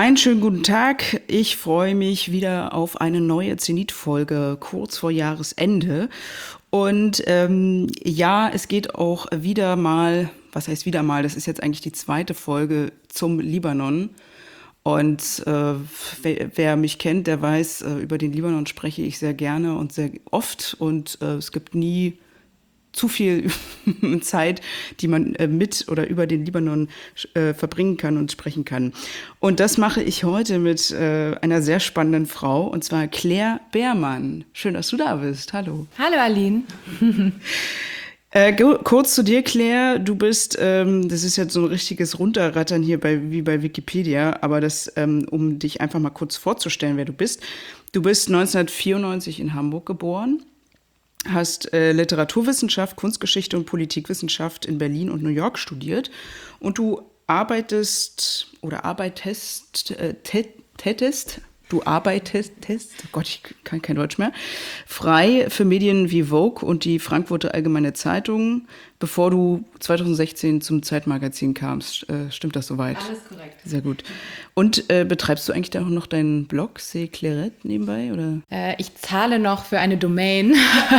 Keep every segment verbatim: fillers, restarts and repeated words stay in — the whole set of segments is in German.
Einen schönen guten Tag. Ich freue mich wieder auf eine neue Zenit-Folge kurz vor Jahresende. Und ähm, ja, es geht auch wieder mal, was heißt wieder mal, das ist jetzt eigentlich die zweite Folge zum Libanon. Und äh, wer, wer mich kennt, der weiß, äh, über den Libanon spreche ich sehr gerne und sehr oft. Und äh, es gibt nie zu viel Zeit, die man äh, mit oder über den Libanon äh, verbringen kann und sprechen kann. Und das mache ich heute mit äh, einer sehr spannenden Frau, und zwar Claire Beermann. Schön, dass du da bist. Hallo. Hallo Aline. Äh, kurz zu dir, Claire. Du bist, ähm, das ist jetzt so ein richtiges Runterrattern hier bei, wie bei Wikipedia, aber das, ähm, um dich einfach mal kurz vorzustellen, wer du bist. Du bist neunzehnhundertvierundneunzig in Hamburg geboren. Hast äh, Literaturwissenschaft, Kunstgeschichte und Politikwissenschaft in Berlin und New York studiert. Und du arbeitest oder arbeitest, äh, tätest, du arbeitest, oh Gott, ich kann kein Deutsch mehr, frei für Medien wie Vogue und die Frankfurter Allgemeine Zeitung, bevor du zweitausendsechzehn zum Zeitmagazin kamst. Äh, stimmt das soweit? Alles korrekt. Sehr gut. Und äh, betreibst du eigentlich da auch noch deinen Blog, C'est Clairette, nebenbei? Oder? Äh, ich zahle noch für eine Domain,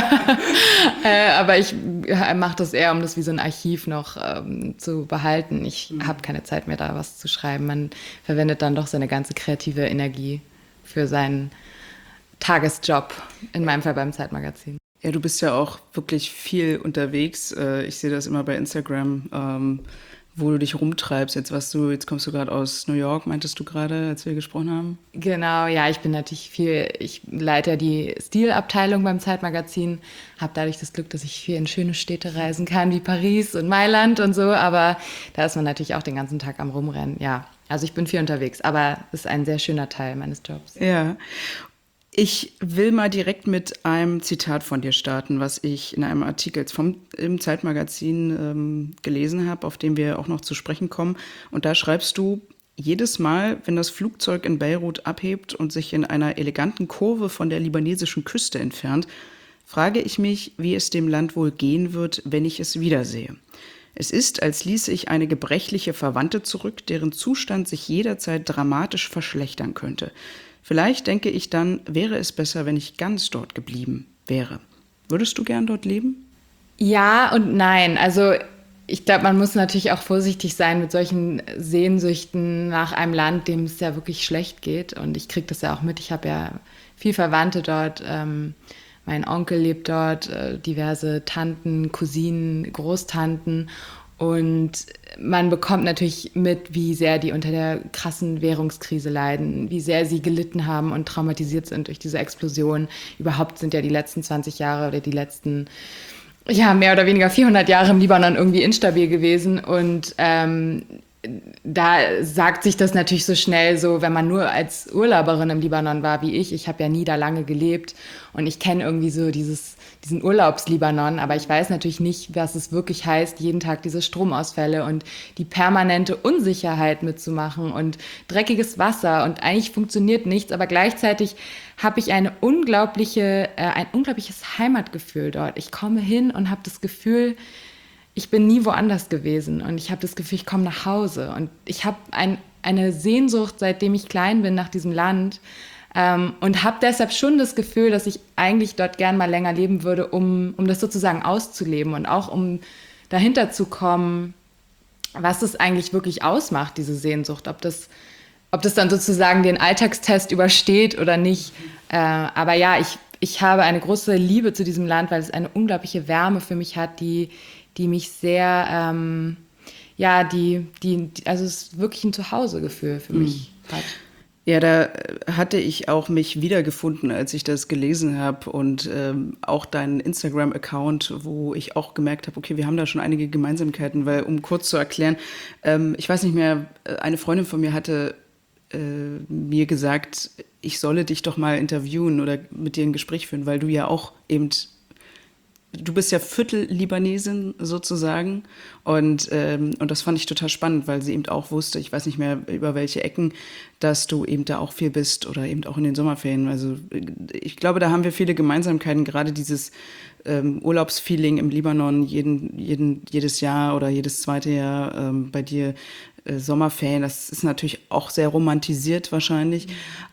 äh, aber ich mache das eher, um das wie so ein Archiv noch ähm, zu behalten. Ich mhm. habe keine Zeit mehr, da was zu schreiben. Man verwendet dann doch seine ganze kreative Energie für seinen Tagesjob, in meinem Fall beim Zeitmagazin. Ja, du bist ja auch wirklich viel unterwegs. Ich sehe das immer bei Instagram, ähm, wo du dich rumtreibst. Jetzt was du, jetzt kommst du gerade aus New York, meintest du gerade, als wir gesprochen haben? Genau, ja, ich bin natürlich viel, ich leite ja die Stilabteilung beim Zeitmagazin, habe dadurch das Glück, dass ich viel in schöne Städte reisen kann, wie Paris und Mailand und so, aber da ist man natürlich auch den ganzen Tag am Rumrennen, ja. Also ich bin viel unterwegs, aber es ist ein sehr schöner Teil meines Jobs. Ja. Ich will mal direkt mit einem Zitat von dir starten, was ich in einem Artikel vom, im Zeitmagazin ähm, gelesen habe, auf den wir auch noch zu sprechen kommen. Und da schreibst du: Jedes Mal, wenn das Flugzeug in Beirut abhebt und sich in einer eleganten Kurve von der libanesischen Küste entfernt, frage ich mich, wie es dem Land wohl gehen wird, wenn ich es wiedersehe. Es ist, als ließe ich eine gebrechliche Verwandte zurück, deren Zustand sich jederzeit dramatisch verschlechtern könnte. Vielleicht denke ich dann, wäre es besser, wenn ich ganz dort geblieben wäre. Würdest du gern dort leben? Ja und nein. Also ich glaube, man muss natürlich auch vorsichtig sein mit solchen Sehnsüchten nach einem Land, dem es ja wirklich schlecht geht. Und ich kriege das ja auch mit. Ich habe ja viel Verwandte dort. Ähm, mein Onkel lebt dort, äh, diverse Tanten, Cousinen, Großtanten. Und man bekommt natürlich mit, wie sehr die unter der krassen Währungskrise leiden, wie sehr sie gelitten haben und traumatisiert sind durch diese Explosion. Überhaupt sind ja die letzten zwanzig Jahre oder die letzten, ja, mehr oder weniger vierhundert Jahre im Libanon irgendwie instabil gewesen. Und ähm, da sagt sich das natürlich so schnell so, wenn man nur als Urlauberin im Libanon war, wie ich. Ich habe ja nie da lange gelebt und ich kenne irgendwie so dieses, diesen Urlaubslibanon, aber ich weiß natürlich nicht, was es wirklich heißt, jeden Tag diese Stromausfälle und die permanente Unsicherheit mitzumachen und dreckiges Wasser und eigentlich funktioniert nichts, aber gleichzeitig habe ich eine unglaubliche, äh, ein unglaubliches Heimatgefühl dort. Ich komme hin und habe das Gefühl, ich bin nie woanders gewesen und ich habe das Gefühl, ich komme nach Hause und ich habe ein, eine Sehnsucht, seitdem ich klein bin, nach diesem Land ähm, und habe deshalb schon das Gefühl, dass ich eigentlich dort gern mal länger leben würde, um, um das sozusagen auszuleben und auch um dahinter zu kommen, was es eigentlich wirklich ausmacht, diese Sehnsucht, ob das, ob das dann sozusagen den Alltagstest übersteht oder nicht. Äh, aber ja, ich, ich habe eine große Liebe zu diesem Land, weil es eine unglaubliche Wärme für mich hat, die die mich sehr, ähm, ja, die, die, also es ist wirklich ein Zuhausegefühl für mich hat. Ja, da hatte ich auch mich wiedergefunden, als ich das gelesen habe und ähm, auch deinen Instagram-Account, wo ich auch gemerkt habe, okay, wir haben da schon einige Gemeinsamkeiten, weil, um kurz zu erklären, ähm, ich weiß nicht mehr, eine Freundin von mir hatte äh, mir gesagt, ich solle dich doch mal interviewen oder mit dir ein Gespräch führen, weil du ja auch eben du bist ja Viertel-Libanesin sozusagen und, ähm, und das fand ich total spannend, weil sie eben auch wusste, ich weiß nicht mehr über welche Ecken, dass du eben da auch viel bist oder eben auch in den Sommerferien. Also ich glaube, da haben wir viele Gemeinsamkeiten, gerade dieses ähm, Urlaubsfeeling im Libanon jeden, jeden, jedes Jahr oder jedes zweite Jahr ähm, bei dir äh, Sommerferien, das ist natürlich auch sehr romantisiert wahrscheinlich.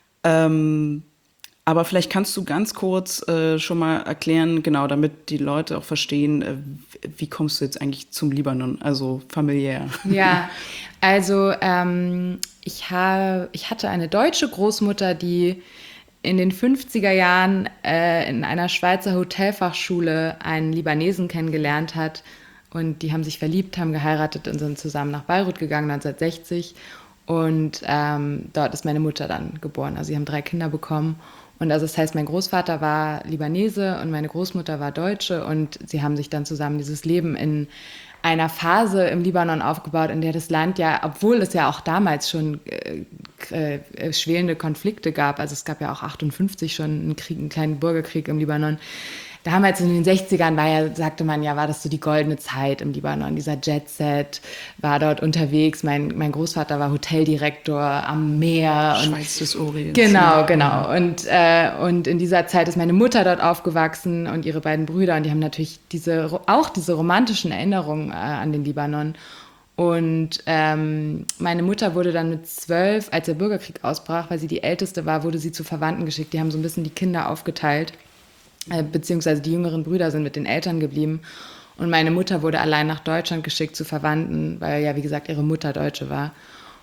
Ähm, aber vielleicht kannst du ganz kurz äh, schon mal erklären, genau, damit die Leute auch verstehen, äh, wie kommst du jetzt eigentlich zum Libanon, also familiär. Ja, also ähm, ich, ha, ich hatte eine deutsche Großmutter, die in den fünfziger Jahren äh, in einer Schweizer Hotelfachschule einen Libanesen kennengelernt hat. Und die haben sich verliebt, haben geheiratet und sind zusammen nach Beirut gegangen, neunzehnhundertsechzig. Und ähm, dort ist meine Mutter dann geboren. Also sie haben drei Kinder bekommen. Und also das heißt, mein Großvater war Libanese und meine Großmutter war Deutsche. Und sie haben sich dann zusammen dieses Leben in einer Phase im Libanon aufgebaut, in der das Land ja, obwohl es ja auch damals schon äh, äh, schwelende Konflikte gab, also es gab ja auch achtundfünfzig schon einen Krieg, einen kleinen Bürgerkrieg im Libanon. Damals in den sechzigern war ja, sagte man ja, war das so die goldene Zeit im Libanon. Dieser Jet-Set war dort unterwegs. Mein, mein Großvater war Hoteldirektor am Meer. Und Schweiz des Orients. Genau, genau. Und, äh, und in dieser Zeit ist meine Mutter dort aufgewachsen und ihre beiden Brüder. Und die haben natürlich diese, auch diese romantischen Erinnerungen äh, an den Libanon. Und ähm, meine Mutter wurde dann mit zwölf, als der Bürgerkrieg ausbrach, weil sie die Älteste war, wurde sie zu Verwandten geschickt. Die haben so ein bisschen die Kinder aufgeteilt. Beziehungsweise die jüngeren Brüder sind mit den Eltern geblieben. Und meine Mutter wurde allein nach Deutschland geschickt zu Verwandten, weil ja, wie gesagt, ihre Mutter Deutsche war.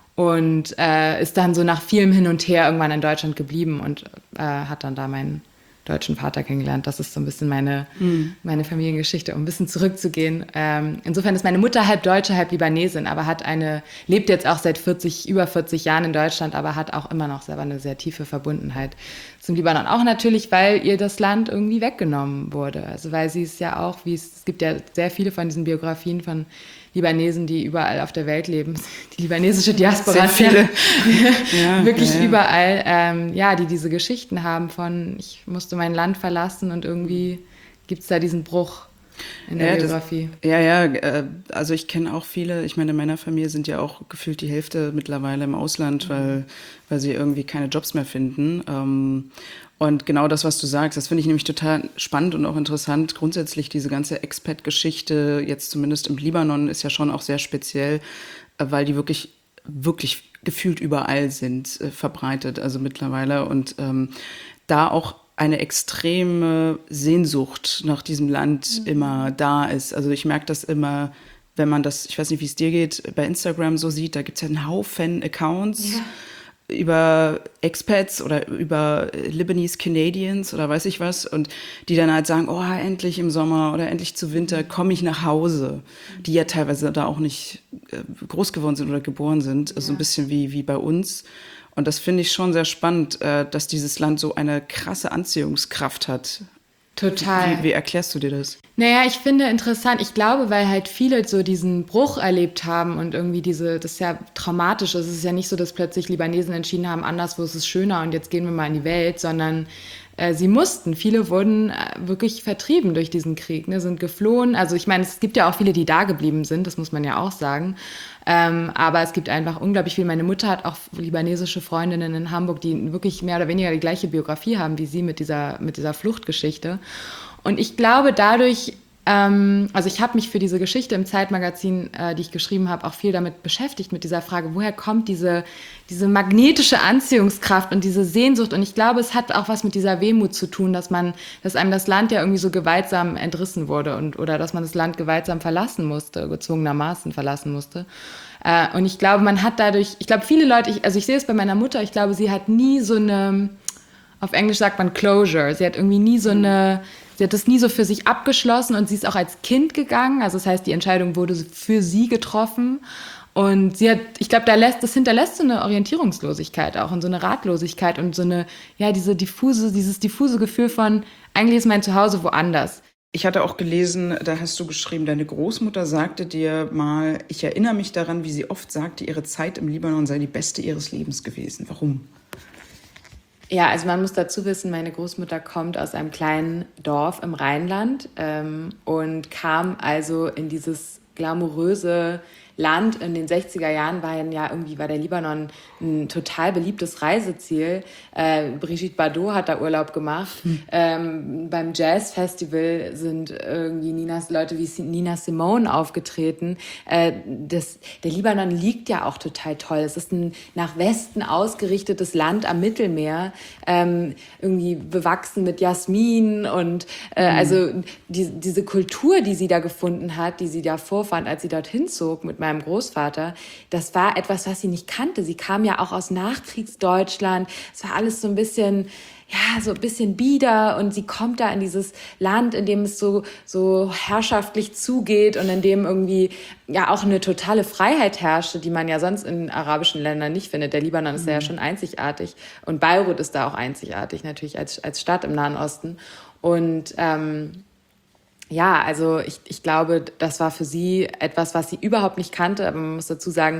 Und äh, ist dann so nach vielem Hin und Her irgendwann in Deutschland geblieben und äh, hat dann da meinen deutschen Vater kennengelernt. Das ist so ein bisschen meine, mhm. meine Familiengeschichte, um ein bisschen zurückzugehen. Ähm, insofern ist meine Mutter halb Deutsche, halb Libanesin, aber hat eine, lebt jetzt auch seit vierzig, über vierzig Jahren in Deutschland, aber hat auch immer noch selber eine sehr tiefe Verbundenheit zum Libanon. Auch natürlich, weil ihr das Land irgendwie weggenommen wurde. Also weil sie es ja auch, wie es, es gibt ja sehr viele von diesen Biografien von Libanesen, die überall auf der Welt leben. Die libanesische Diaspora. Sehr viele. Ja, wirklich ja, ja. überall. Ähm, ja, die diese Geschichten haben von, ich musste mein Land verlassen und irgendwie gibt es da diesen Bruch in der ja, Biografie. Das, ja, ja, äh, also ich kenne auch viele, ich meine, in meiner Familie sind ja auch gefühlt die Hälfte mittlerweile im Ausland, mhm. weil, weil sie irgendwie keine Jobs mehr finden. Ähm, Und genau das, was du sagst, das finde ich nämlich total spannend und auch interessant. Grundsätzlich diese ganze Expat-Geschichte, jetzt zumindest im Libanon, ist ja schon auch sehr speziell, weil die wirklich, wirklich gefühlt überall sind, äh, verbreitet, also mittlerweile. Und ähm, da auch eine extreme Sehnsucht nach diesem Land mhm. immer da ist. Also ich merke das immer, wenn man das, ich weiß nicht, wie es dir geht, bei Instagram so sieht, da gibt es ja einen Haufen Accounts, ja. über Expats oder über Lebanese Canadians oder weiß ich was und die dann halt sagen, oh, endlich im Sommer oder endlich zu Winter komme ich nach Hause, die ja teilweise da auch nicht äh, groß geworden sind oder geboren sind, ja. so ein bisschen wie, wie bei uns. Und das finde ich schon sehr spannend, äh, dass dieses Land so eine krasse Anziehungskraft hat. Total. Wie, wie erklärst du dir das? Naja, ich finde interessant, ich glaube, weil halt viele so diesen Bruch erlebt haben und irgendwie diese, das ist ja traumatisch, es ist ja nicht so, dass plötzlich Libanesen entschieden haben, anderswo ist es schöner und jetzt gehen wir mal in die Welt, sondern äh, sie mussten, viele wurden äh, wirklich vertrieben durch diesen Krieg, ne, sind geflohen, also ich meine, es gibt ja auch viele, die da geblieben sind, das muss man ja auch sagen, ähm, aber es gibt einfach unglaublich viel, meine Mutter hat auch libanesische Freundinnen in Hamburg, die wirklich mehr oder weniger die gleiche Biografie haben wie sie mit dieser, mit dieser Fluchtgeschichte. Und ich glaube dadurch, ähm, also ich habe mich für diese Geschichte im Zeitmagazin, äh, die ich geschrieben habe, auch viel damit beschäftigt, mit dieser Frage, woher kommt diese, diese magnetische Anziehungskraft und diese Sehnsucht? Und ich glaube, es hat auch was mit dieser Wehmut zu tun, dass man, dass einem das Land ja irgendwie so gewaltsam entrissen wurde und, oder dass man das Land gewaltsam verlassen musste, gezwungenermaßen verlassen musste. Äh, und ich glaube, man hat dadurch, ich glaube, viele Leute, ich, also ich sehe es bei meiner Mutter, ich glaube, sie hat nie so eine, auf Englisch sagt man Closure, sie hat irgendwie nie so eine, sie hat das nie so für sich abgeschlossen und sie ist auch als Kind gegangen. Also das heißt, die Entscheidung wurde für sie getroffen. Und sie hat, ich glaube, da lässt, das hinterlässt so eine Orientierungslosigkeit auch und so eine Ratlosigkeit und so eine, ja, diese diffuse, dieses diffuse Gefühl von, eigentlich ist mein Zuhause woanders. Ich hatte auch gelesen, da hast du geschrieben, deine Großmutter sagte dir mal, ich erinnere mich daran, wie sie oft sagte, ihre Zeit im Libanon sei die beste ihres Lebens gewesen. Warum? Ja, also man muss dazu wissen, meine Großmutter kommt aus einem kleinen Dorf im Rheinland ähm, und kam also in dieses glamouröse Land. In den sechziger Jahren war ja irgendwie war der Libanon ein total beliebtes Reiseziel. Äh, Brigitte Bardot hat da Urlaub gemacht. Hm. Ähm, beim Jazzfestival sind irgendwie Ninas, Leute wie Nina Simone aufgetreten. Äh, das, der Libanon liegt ja auch total toll. Es ist ein nach Westen ausgerichtetes Land am Mittelmeer, ähm, irgendwie bewachsen mit Jasmin und äh, hm. also die, diese Kultur, die sie da gefunden hat, die sie da vorfand, als sie dorthin zog mit meinem Großvater, das war etwas, was sie nicht kannte. Sie kam ja auch aus Nachkriegsdeutschland. Es war alles so ein bisschen, ja, so ein bisschen bieder und sie kommt da in dieses Land, in dem es so, so herrschaftlich zugeht und in dem irgendwie ja auch eine totale Freiheit herrschte, die man ja sonst in arabischen Ländern nicht findet. Der Libanon ist mhm. ja schon einzigartig und Beirut ist da auch einzigartig, natürlich als, als Stadt im Nahen Osten. Und ähm, ja, also ich, ich glaube, das war für sie etwas, was sie überhaupt nicht kannte. Aber man muss dazu sagen,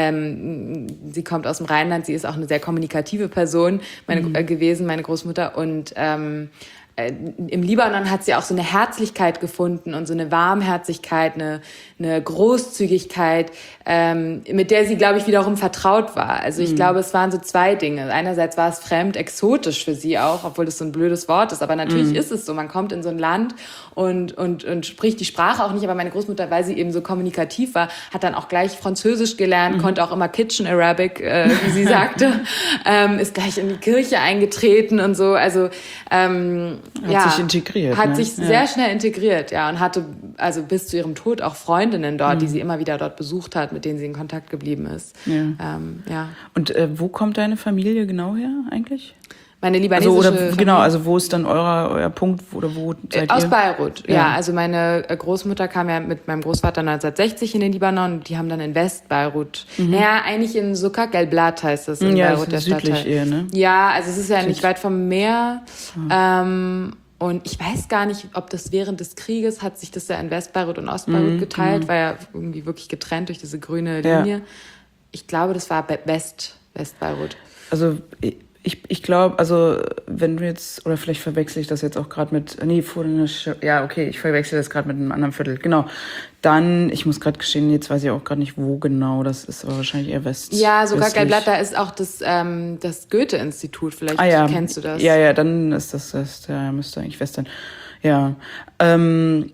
ähm, sie kommt aus dem Rheinland, sie ist auch eine sehr kommunikative Person meine, mhm. äh, gewesen, meine Großmutter. Und ähm, äh, im Libanon hat sie auch so eine Herzlichkeit gefunden und so eine Warmherzigkeit, eine, eine Großzügigkeit, ähm, mit der sie, glaube ich, wiederum vertraut war. Also ich mhm. glaube, es waren so zwei Dinge. Einerseits war es fremd, exotisch für sie auch, obwohl das so ein blödes Wort ist. Aber natürlich mhm. ist es so. Man kommt in so ein Land und, und, und spricht die Sprache auch nicht. Aber meine Großmutter, weil sie eben so kommunikativ war, hat dann auch gleich Französisch gelernt, mhm. konnte auch immer Kitchen Arabic, äh, wie sie sagte, ähm, ist gleich in die Kirche eingetreten und so. Also ähm, hat ja, sich integriert. Hat ne? sich ja. sehr schnell integriert, ja. Und hatte also bis zu ihrem Tod auch Freundinnen dort, mhm. die sie immer wieder dort besucht hat, mit denen sie in Kontakt geblieben ist. Ja. Ähm, ja. Und äh, wo kommt deine Familie genau her eigentlich? Meine libanesische also, oder, Familie. Genau, also wo ist dann euer, euer Punkt, oder wo seid Aus ihr? Beirut, ja. ja. Also meine Großmutter kam ja mit meinem Großvater neunzehnhundertsechzig in den Libanon und die haben dann in West-Beirut, mhm. naja, eigentlich in Sukak el-Blat heißt das in ja, Beirut, der südlich Stadtteil. Eher, ne? Ja, also es ist ja nicht weit vom Meer. Ah. Ähm, und ich weiß gar nicht, ob das während des Krieges hat sich das ja in West-Beirut und Ost-Beirut mhm. geteilt, war ja irgendwie wirklich getrennt durch diese grüne Linie. Ja. Ich glaube, das war West, West-Beirut. Also ich, ich glaube, also wenn du jetzt, oder vielleicht verwechsel ich das jetzt auch gerade mit, nee, vor einer, ja, okay, ich verwechsel das gerade mit einem anderen Viertel, genau. Dann, ich muss gerade gestehen, jetzt weiß ich auch gerade nicht, wo genau das ist, aber wahrscheinlich eher West. Ja, sogar Gelblatt, da ist auch das, ähm, das Goethe-Institut, vielleicht ah, ja. kennst du das. Ja, ja, dann ist das, das ja, müsste eigentlich West sein. Ja, ähm,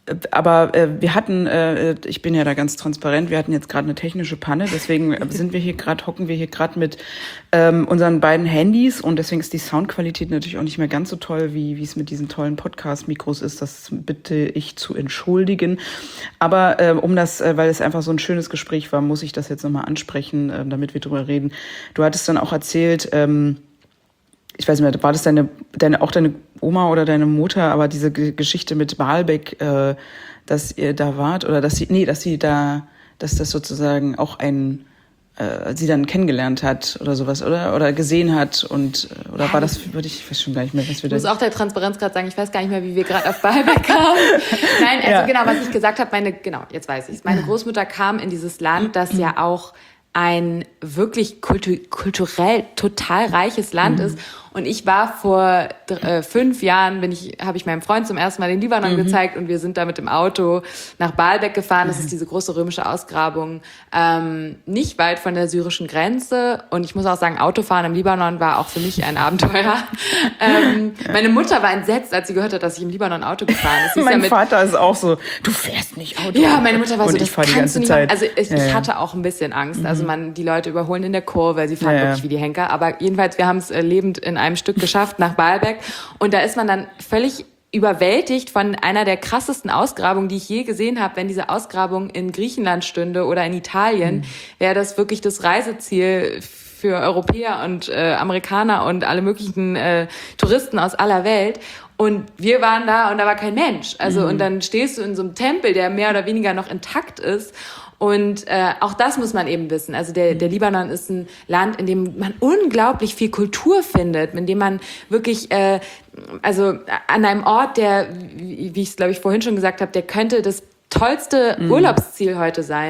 aber äh, wir hatten, äh, ich bin ja da ganz transparent, wir hatten jetzt gerade eine technische Panne, deswegen sind wir hier gerade, hocken wir hier gerade mit ähm, unseren beiden Handys und deswegen ist die Soundqualität natürlich auch nicht mehr ganz so toll, wie wie es mit diesen tollen Podcast-Mikros ist. Das bitte ich zu entschuldigen. Aber äh, um das, äh, weil es einfach so ein schönes Gespräch war, muss ich das jetzt nochmal ansprechen, äh, damit wir drüber reden. Du hattest dann auch erzählt, ähm, ich weiß nicht mehr, war das deine, deine, auch deine Oma oder deine Mutter, aber diese G- Geschichte mit Baalbek, äh, dass ihr da wart, oder dass sie, nee, dass sie da, dass das sozusagen auch ein, äh, sie dann kennengelernt hat oder sowas, oder? Oder gesehen hat und, oder ja, war das für dich, ich weiß schon gar nicht mehr, was wir da... Ich muss auch der Transparenz gerade sagen, ich weiß gar nicht mehr, wie wir gerade auf Baalbek kamen. Nein, also ja. genau, was ich gesagt habe, meine, genau, jetzt weiß ich's. Meine Großmutter kam in dieses Land, das ja auch ein wirklich kultu- kulturell total reiches Land mhm. ist. Und ich war vor äh, fünf Jahren, bin ich, habe ich meinem Freund zum ersten Mal den Libanon mhm. gezeigt und wir sind da mit dem Auto nach Baalbek gefahren. Das ist diese große römische Ausgrabung, ähm, nicht weit von der syrischen Grenze. Und ich muss auch sagen, Autofahren im Libanon war auch für mich ein Abenteuer. ähm, meine Mutter war entsetzt, als sie gehört hat, dass ich im Libanon Auto gefahren bin. Mein ja mit, Vater ist auch so, du fährst nicht Auto. Ja, meine Mutter war und so, ich das fahr die kannst ganze du nicht Zeit. machen. Also ich, ja, ich ja. hatte auch ein bisschen Angst. Also man, die Leute überholen in der Kurve, sie fahren ja, wirklich ja. wie die Henker. Aber jedenfalls, wir haben es äh, lebend in einem Stück geschafft nach Baalbek. Und da ist man dann völlig überwältigt von einer der krassesten Ausgrabungen, die ich je gesehen habe. Wenn diese Ausgrabung in Griechenland stünde oder in Italien, mhm. wäre das wirklich das Reiseziel für Europäer und äh, Amerikaner und alle möglichen äh, Touristen aus aller Welt. Und wir waren da und da war kein Mensch. Also mhm. und dann stehst du in so einem Tempel, der mehr oder weniger noch intakt ist. Und äh, auch das muss man eben wissen. Also der, der Libanon ist ein Land, in dem man unglaublich viel Kultur findet, in dem man wirklich, äh, also an einem Ort, der, wie ich es glaube ich vorhin schon gesagt habe, der könnte das tollste mhm. Urlaubsziel heute sein,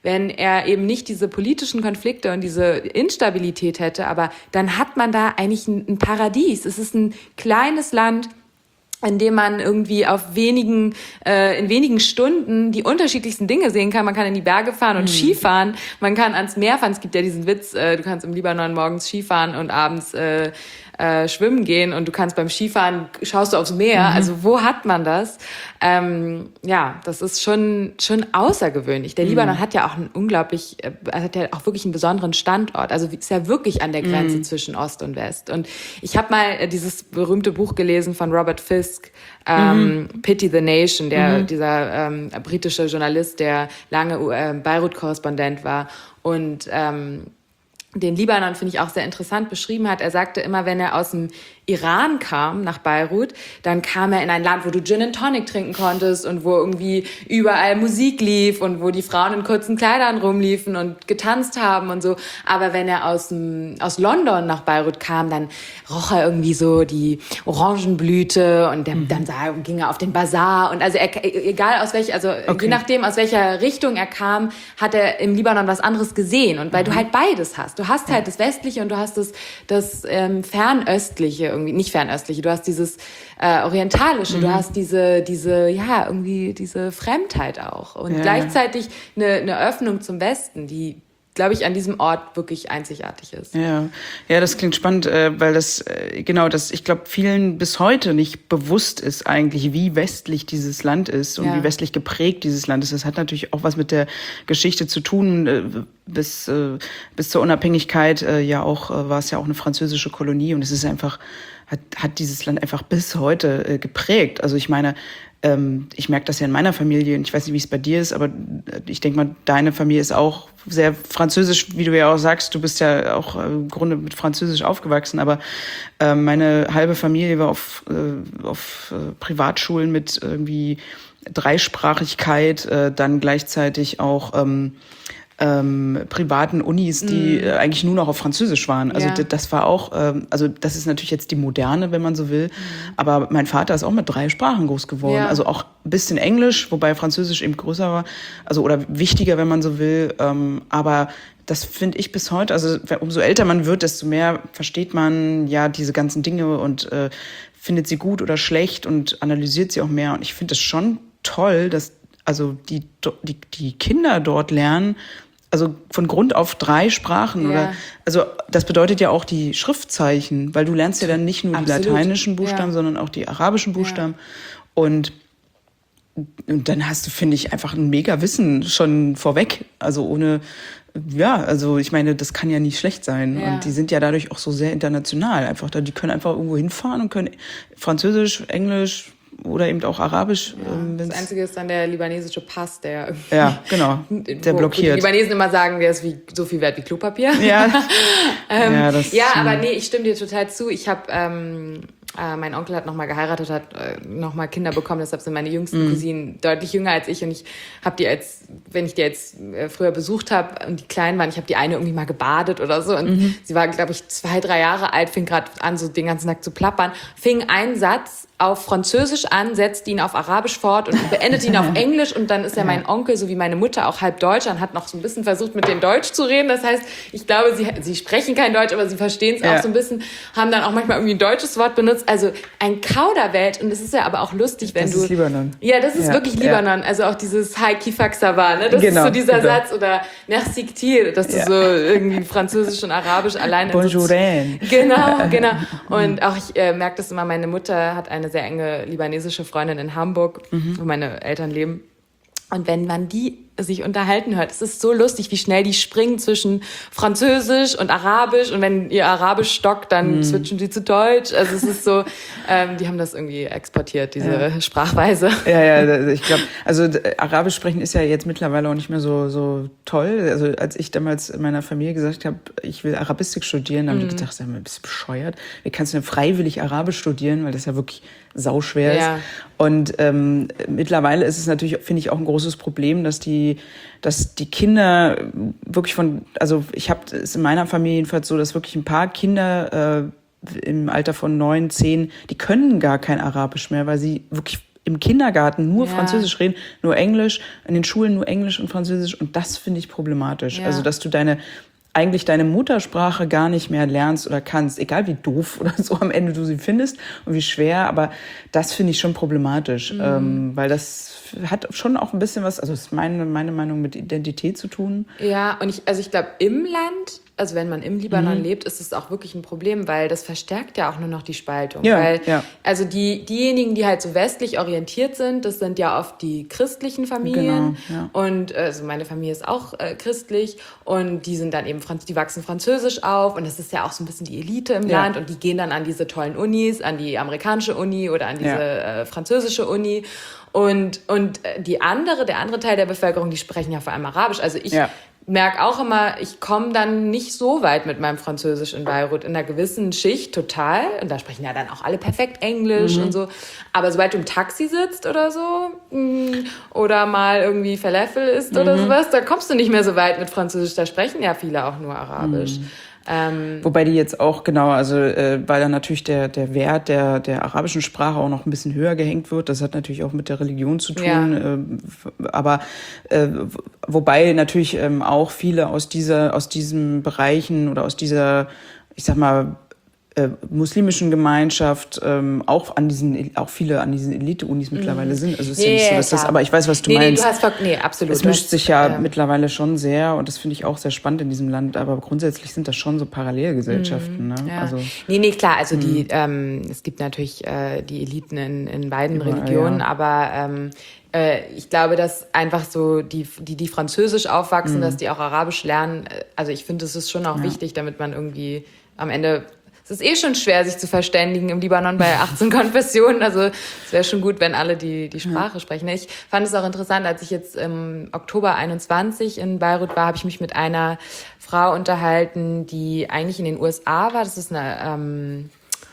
wenn er eben nicht diese politischen Konflikte und diese Instabilität hätte. Aber dann hat man da eigentlich ein, ein Paradies. Es ist ein kleines Land, in dem man irgendwie auf wenigen, äh, in wenigen Stunden die unterschiedlichsten Dinge sehen kann. Man kann in die Berge fahren und mhm. Skifahren. Man kann ans Meer fahren. Es gibt ja diesen Witz, äh, du kannst im Libanon morgens Skifahren und abends äh, äh, schwimmen gehen und du kannst beim Skifahren, schaust du aufs Meer. Mhm. Also wo hat man das? Ähm, ja, das ist schon schon außergewöhnlich. Der mhm. Libanon hat ja auch einen unglaublich, äh, hat ja auch wirklich einen besonderen Standort. Also ist ja wirklich an der Grenze mhm. zwischen Ost und West. Und ich habe mal äh, dieses berühmte Buch gelesen von Robert Fisk, ähm, mhm. Pity the Nation, der mhm. dieser ähm, britische Journalist, der lange äh, Beirut-Korrespondent war und ähm, den Libanon, finde ich, auch sehr interessant beschrieben hat. Er sagte immer, wenn er aus dem Iran kam, nach Beirut, dann kam er in ein Land, wo du Gin and Tonic trinken konntest und wo irgendwie überall Musik lief und wo die Frauen in kurzen Kleidern rumliefen und getanzt haben und so. Aber wenn er aus, dem, aus London nach Beirut kam, dann roch er irgendwie so die Orangenblüte und der, mhm. dann sah, ging er auf den Bazar. Und also er, egal aus welcher, also okay. je nachdem, aus welcher Richtung er kam, hat er im Libanon was anderes gesehen. Und weil mhm. du halt beides hast. Du hast halt das Westliche und du hast das, das ähm, Fernöstliche irgendwie, nicht Fernöstliche, du hast dieses äh, Orientalische, mhm. du hast diese, diese, ja, irgendwie diese Fremdheit auch. Und ja. gleichzeitig eine, eine Öffnung zum Westen, die, glaube ich, an diesem Ort wirklich einzigartig ist. Ja, ja, das klingt spannend, äh, weil das, äh, genau, das, ich glaube, vielen bis heute nicht bewusst ist eigentlich, wie westlich dieses Land ist und ja. wie westlich geprägt dieses Land ist. Das hat natürlich auch was mit der Geschichte zu tun. Äh, bis, äh, bis zur Unabhängigkeit äh, ja auch, äh, war es ja auch eine französische Kolonie und es ist einfach, hat, hat dieses Land einfach bis heute äh, geprägt. Also ich meine, ähm, ich merke das ja in meiner Familie und ich weiß nicht, wie es bei dir ist, aber ich denke mal, deine Familie ist auch sehr französisch, wie du ja auch sagst, du bist ja auch äh, im Grunde mit Französisch aufgewachsen, aber äh, meine halbe Familie war auf, äh, auf äh, Privatschulen mit irgendwie Dreisprachigkeit, äh, dann gleichzeitig auch ähm, ähm, privaten Unis, die mm. äh, eigentlich nur noch auf Französisch waren. Also ja. d- das war auch, ähm, also das ist natürlich jetzt die Moderne, wenn man so will. Mm. Aber mein Vater ist auch mit drei Sprachen groß geworden. Ja. Also auch ein bisschen Englisch, wobei Französisch eben größer war, also oder wichtiger, wenn man so will. Ähm, aber das finde ich bis heute, also umso älter man wird, desto mehr versteht man ja diese ganzen Dinge und äh, findet sie gut oder schlecht und analysiert sie auch mehr. Und ich finde es schon toll, dass also die, die, die Kinder dort lernen, also von Grund auf drei Sprachen. Ja. Oder, also das bedeutet ja auch die Schriftzeichen, weil du lernst ja dann nicht nur Absolut. die lateinischen Buchstaben, ja. sondern auch die arabischen Buchstaben. Ja. Und, und dann hast du, finde ich, einfach ein mega Wissen schon vorweg. Also ohne, ja, also ich meine, das kann ja nicht schlecht sein. Ja. Und die sind ja dadurch auch so sehr international. Einfach, die können einfach irgendwo hinfahren und können Französisch, Englisch, oder eben auch Arabisch. Ja, ähm, das Einzige ist dann der libanesische Pass, der ja, genau, der wo, blockiert. Wo die Libanesen immer sagen, der ist wie, so viel wert wie Klopapier. Ja, ähm, ja, das, ja, aber äh, nee, ich stimme dir total zu. Ich habe, ähm, äh, mein Onkel hat nochmal geheiratet, hat äh, nochmal Kinder bekommen, deshalb sind meine jüngsten mhm. Cousinen deutlich jünger als ich und ich habe die als, wenn ich die jetzt äh, früher besucht habe und die klein waren, ich habe die eine irgendwie mal gebadet oder so und mhm. sie war, glaube ich, zwei, drei Jahre alt, fing gerade an, so den ganzen Tag zu plappern, fing einen Satz auf Französisch an, setzt ihn auf Arabisch fort und beendet ihn auf Englisch und dann ist ja mein Onkel, so wie meine Mutter, auch halb Deutsch und hat noch so ein bisschen versucht, mit denen Deutsch zu reden. Das heißt, ich glaube, sie, sie sprechen kein Deutsch, aber sie verstehen es ja. auch so ein bisschen, haben dann auch manchmal irgendwie ein deutsches Wort benutzt. Also ein Kauderwelt und es ist ja aber auch lustig, wenn das du... Das ist Libanon. Ja, das ist ja. wirklich Libanon. Ja. Also auch dieses Hai Kifak Sava, ne? Das genau, ist so dieser genau. Satz oder Merci Ktir, dass du ja. so irgendwie Französisch und Arabisch allein... Bonjour. Genau, genau. Und auch ich äh, merke das immer, meine Mutter hat eine sehr enge libanesische Freundin in Hamburg, mhm. wo meine Eltern leben. Und wenn man die sich unterhalten hört, es ist so lustig, wie schnell die springen zwischen Französisch und Arabisch und wenn ihr Arabisch stockt, dann mm. switchen sie zu Deutsch. Also es ist so, ähm, die haben das irgendwie exportiert, diese ja. Sprachweise. Ja, ja, ich glaube, also Arabisch sprechen ist ja jetzt mittlerweile auch nicht mehr so so toll. Also als ich damals meiner Familie gesagt habe, ich will Arabistik studieren, haben mm. die gedacht, sag mal, bist du bescheuert? Wie kannst du denn freiwillig Arabisch studieren? Weil das ja wirklich sauschwer ist. Ja. Und ähm, mittlerweile ist es natürlich, finde ich, auch ein großes Problem, dass die dass die Kinder wirklich von, also ich habe es in meiner Familie jedenfalls so, dass wirklich ein paar Kinder äh, im Alter von neun, zehn, die können gar kein Arabisch mehr, weil sie wirklich im Kindergarten nur Ja. Französisch reden, nur Englisch, in den Schulen nur Englisch und Französisch. Und das finde ich problematisch. Ja. Also, dass du deine eigentlich deine Muttersprache gar nicht mehr lernst oder kannst, egal wie doof oder so am Ende du sie findest und wie schwer, aber das finde ich schon problematisch, mhm. ähm, weil das hat schon auch ein bisschen was, also ist meine, meine Meinung, mit Identität zu tun. Ja, und ich, also ich glaube, im Land, also wenn man im Libanon Mhm. lebt, ist es auch wirklich ein Problem, weil das verstärkt ja auch nur noch die Spaltung. Ja, weil, ja. Also die, diejenigen, die halt so westlich orientiert sind, das sind ja oft die christlichen Familien. Genau, ja. Und also meine Familie ist auch äh, christlich und die sind dann eben, Franz- die wachsen französisch auf und das ist ja auch so ein bisschen die Elite im Ja. Land und die gehen dann an diese tollen Unis, an die amerikanische Uni oder an diese Ja. äh, französische Uni. Und, und die andere, der andere Teil der Bevölkerung, die sprechen ja vor allem Arabisch. Also ich Ja. merke auch immer, ich komme dann nicht so weit mit meinem Französisch in Beirut. In einer gewissen Schicht total. Und da sprechen ja dann auch alle perfekt Englisch Mhm. und so. Aber sobald du im Taxi sitzt oder so mh, oder mal irgendwie Falafel isst Mhm. oder sowas, da kommst du nicht mehr so weit mit Französisch. Da sprechen ja viele auch nur Arabisch. Mhm. Ähm, Wobei die jetzt auch, genau, also äh, weil dann natürlich der, der Wert der, der arabischen Sprache auch noch ein bisschen höher gehängt wird. Das hat natürlich auch mit der Religion zu tun. Ja. Ähm, aber äh, wobei natürlich ähm, auch viele aus dieser, aus diesen Bereichen oder aus dieser, ich sag mal, äh, muslimischen Gemeinschaft ähm, auch an diesen, auch viele an diesen Elite-Unis mittlerweile sind. Also es ist ja Nee, nicht so, dass das, klar. aber ich weiß, was du nee, meinst. Nee, du hast ver- nee, absolut. Es Du mischt hast, sich ja ähm, mittlerweile schon sehr und das finde ich auch sehr spannend in diesem Land, aber grundsätzlich sind das schon so Parallelgesellschaften. Ne? Ja. Also, nee, nee, klar, also die, ähm, es gibt natürlich äh, die Eliten in, in beiden Überall, Religionen, ja. aber ähm, äh, ich glaube, dass einfach so die, die, die Französisch aufwachsen, dass die auch Arabisch lernen, äh, also ich finde, es ist schon auch Ja. wichtig, damit man irgendwie am Ende, es ist eh schon schwer, sich zu verständigen im Libanon bei achtzehn Konfessionen, also es wäre schon gut, wenn alle die, die Sprache sprechen. Ich fand es auch interessant, als ich jetzt im Oktober einundzwanzig in Beirut war, habe ich mich mit einer Frau unterhalten, die eigentlich in den U S A war. Das ist eine ähm,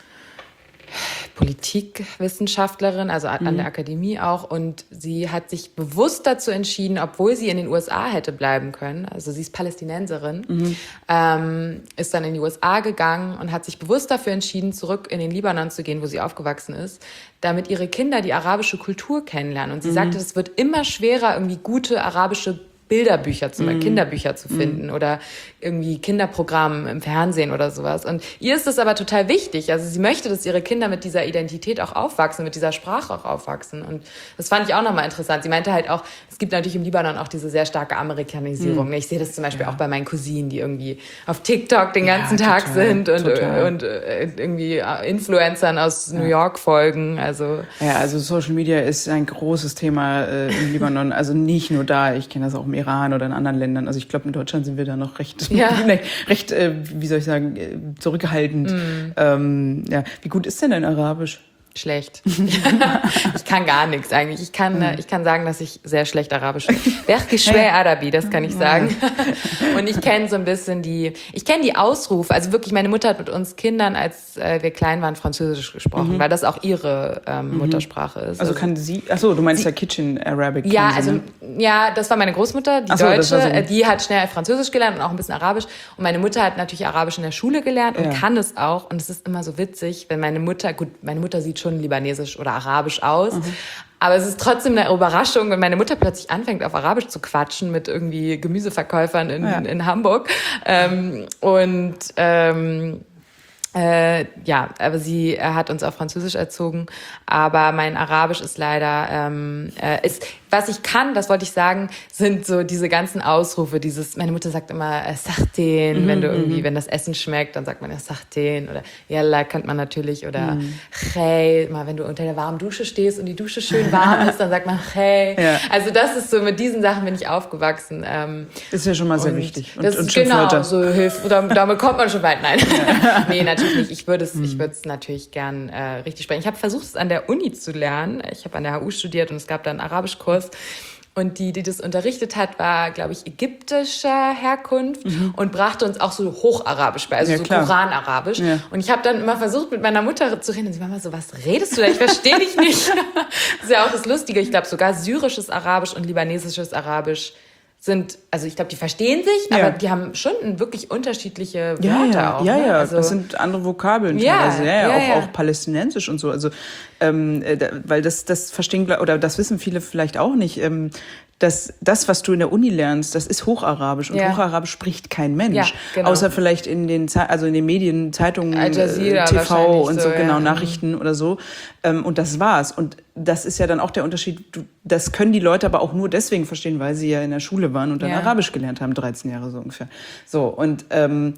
Politikwissenschaftlerin, also an Mhm. der Akademie auch. Und sie hat sich bewusst dazu entschieden, obwohl sie in den U S A hätte bleiben können, also sie ist Palästinenserin, Mhm. ähm, ist dann in die U S A gegangen und hat sich bewusst dafür entschieden, zurück in den Libanon zu gehen, wo sie aufgewachsen ist, damit ihre Kinder die arabische Kultur kennenlernen. Und sie Mhm. sagte, es wird immer schwerer, irgendwie gute arabische Bilderbücher, zum Beispiel Kinderbücher zu finden oder irgendwie Kinderprogramm im Fernsehen oder sowas. Und ihr ist das aber total wichtig. Also sie möchte, dass ihre Kinder mit dieser Identität auch aufwachsen, mit dieser Sprache auch aufwachsen. Und das fand ich auch nochmal interessant. Sie meinte halt auch, es gibt natürlich im Libanon auch diese sehr starke Amerikanisierung. Ich sehe das zum Beispiel auch bei meinen Cousinen, die irgendwie auf TikTok den ganzen Ja, Tag total, sind und, total. und äh, irgendwie Influencern aus New York folgen. Also ja, also Social Media ist ein großes Thema äh, im Libanon. Also nicht nur da, ich kenne das auch im Iran oder in anderen Ländern. Also ich glaube, in Deutschland sind wir da noch recht, Ja. recht, äh, wie soll ich sagen, äh, zurückhaltend. Mm. Ähm, ja. Wie gut ist denn dein Arabisch? schlecht. Ich kann gar nichts eigentlich. Ich kann, äh, ich kann sagen, dass ich sehr schlecht Arabisch bin. Berki schwer Arabi, das kann ich sagen. Und ich kenne so ein bisschen die, ich kenne die Ausrufe. Also wirklich, meine Mutter hat mit uns Kindern, als äh, wir klein waren, Französisch gesprochen, weil das auch ihre ähm, Muttersprache ist. Also kann sie, ach so, du meinst ja Kitchen Arabic. Ja, kann sie, also ne? ja, das war meine Großmutter, die Ach so, das Deutsche. war so. äh, Die hat schnell Französisch gelernt und auch ein bisschen Arabisch. Und meine Mutter hat natürlich Arabisch in der Schule gelernt und Ja. kann es auch. Und es ist immer so witzig, wenn meine Mutter, gut, meine Mutter sieht schon libanesisch oder arabisch aus. Mhm. Aber es ist trotzdem eine Überraschung, wenn meine Mutter plötzlich anfängt, auf Arabisch zu quatschen mit irgendwie Gemüseverkäufern in, Ja. in Hamburg. Ähm, und ähm, Äh, ja, aber sie äh, hat uns auf Französisch erzogen, aber mein Arabisch ist leider, ähm, äh, ist, was ich kann, das wollte ich sagen, sind so diese ganzen Ausrufe, dieses, meine Mutter sagt immer, äh, Sachteen, Mhm, wenn du irgendwie, wenn das Essen schmeckt, dann sagt man ja Sachteen oder Yalla kennt man natürlich oder Mhm. Hey, mal wenn du unter der warmen Dusche stehst und die Dusche schön warm ist, dann sagt man Hey. Ja. Also das ist so, mit diesen Sachen bin ich aufgewachsen. Ähm, Ist ja schon mal sehr und wichtig. Und, das und ist genau Schimpfwörter. so hilft. Damit, damit kommt man schon weit. Nein, nee, natürlich nicht. Ich würde es, ich würde es natürlich gern äh, richtig sprechen. Ich habe versucht, es an der Uni zu lernen. Ich habe an der H U studiert und es gab da einen Arabischkurs. Und die, die das unterrichtet hat, war, glaube ich, ägyptischer Herkunft und brachte uns auch so Hocharabisch bei, also Ja, so klar. Koranarabisch. Ja. Und ich habe dann immer versucht, mit meiner Mutter zu reden. Und sie war immer so, was redest du da? Ich verstehe dich nicht. Das ist ja auch das Lustige. Ich glaube, sogar syrisches Arabisch und libanesisches Arabisch sind, also ich glaube, die verstehen sich, Ja. aber die haben schon wirklich unterschiedliche Wörter Ja, ja, auch. ja, ne? ja. Also, das sind andere Vokabeln Ja, teilweise. Ja, ja, ja, auch, ja. auch palästinensisch und so. Also, ähm, äh, da, weil das, das verstehen, gl- oder das wissen viele vielleicht auch nicht, ähm, dass das, was du in der Uni lernst, das ist Hocharabisch. Und Ja. Hocharabisch spricht kein Mensch. Ja, genau. Außer vielleicht in den, Ze- also in den Medien, Zeitungen, Al Jazeera äh, T V wahrscheinlich und so, so, genau, ja. Nachrichten oder so. Ähm, und das war's. Und das ist ja dann auch der Unterschied. Du, das können die Leute aber auch nur deswegen verstehen, weil sie ja in der Schule waren und dann Ja. Arabisch gelernt haben, dreizehn Jahre so ungefähr. So, und ähm,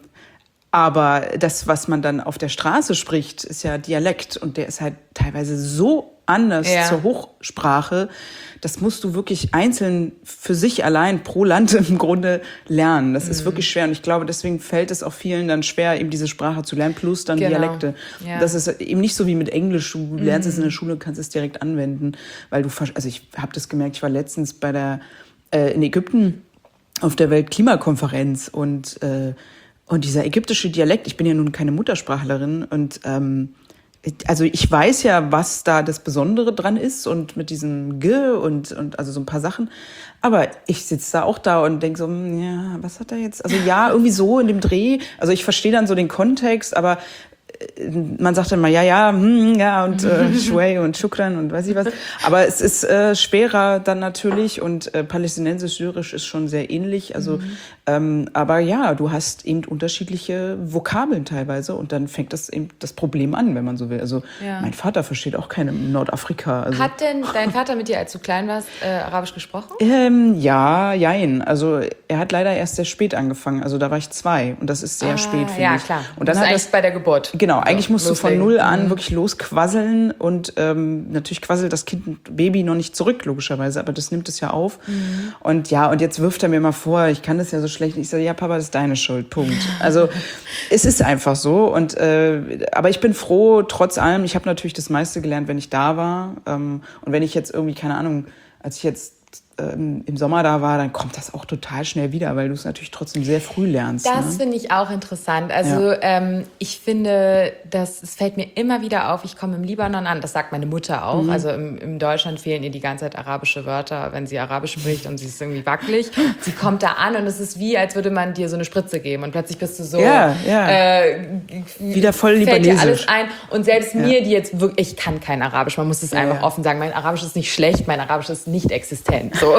aber das, was man dann auf der Straße spricht, ist ja Dialekt. Und der ist halt teilweise so anders Ja. zur Hochsprache. Das musst du wirklich einzeln für sich allein pro Land im Grunde lernen. Das ist wirklich schwer. Und ich glaube, deswegen fällt es auch vielen dann schwer, eben diese Sprache zu lernen, plus dann Genau. Dialekte. Ja. Das ist eben nicht so wie mit Englisch. Du lernst es in der Schule, kannst es direkt anwenden. Weil du, ver- also ich habe das gemerkt, ich war letztens bei der, äh, in Ägypten auf der Weltklimakonferenz und, äh, und dieser ägyptische Dialekt, ich bin ja nun keine Muttersprachlerin und ähm, also ich weiß ja, was da das Besondere dran ist und mit diesem G und, und also so ein paar Sachen. Aber ich sitze da auch da und denke so, hm, ja, was hat er jetzt? Also ja, irgendwie so in dem Dreh. Also ich verstehe dann so den Kontext, aber äh, man sagt dann mal, ja, ja, hm, ja und äh, Shuey und Shukran und weiß ich was. Aber es ist äh, schwerer dann natürlich und äh, palästinensisch-syrisch ist schon sehr ähnlich. Also, ähm, aber ja, du hast eben unterschiedliche Vokabeln teilweise und dann fängt das eben das Problem an, wenn man so will. Also Ja. mein Vater versteht auch kein Nordafrika. Also, Hat denn dein Vater mit dir, als du klein warst, äh, Arabisch gesprochen? ähm, ja, jein. Also er hat leider erst sehr spät angefangen. Also da war ich zwei und das ist sehr Ah, spät, finde ja, ich. klar. Und dann Das ist hat eigentlich das bei der Geburt. Genau, eigentlich musst du von loslegen. null an wirklich losquasseln und ähm, natürlich quasselt das Kind, Baby noch nicht zurück, logischerweise, aber das nimmt es ja auf. Und ja, und jetzt wirft er mir mal vor, ich kann das ja so schlecht. Ich sage, ja, Papa, das ist deine Schuld, Punkt. Also es ist einfach so. Und äh, aber ich bin froh, trotz allem, ich habe natürlich das meiste gelernt, wenn ich da war. Ähm, und wenn ich jetzt irgendwie, keine Ahnung, als ich jetzt ähm, im Sommer da war, dann kommt das auch total schnell wieder, weil du es natürlich trotzdem sehr früh lernst. Das ne? finde ich auch interessant. Also ähm, ich finde, dass es fällt mir immer wieder auf, ich komme im Libanon an, das sagt meine Mutter auch. Mhm. Also im, im Deutschland fehlen ihr die ganze Zeit arabische Wörter, wenn sie Arabisch spricht und sie ist irgendwie wackelig. Sie kommt da an und es ist wie, als würde man dir so eine Spritze geben und plötzlich bist du so Ja, ja. Äh, Wieder voll fällt dir libanesisch. alles ein. Und selbst mir, die jetzt wirklich, ich kann kein Arabisch, man muss es einfach ja. offen sagen, mein Arabisch ist nicht schlecht, mein Arabisch ist nicht existent. So.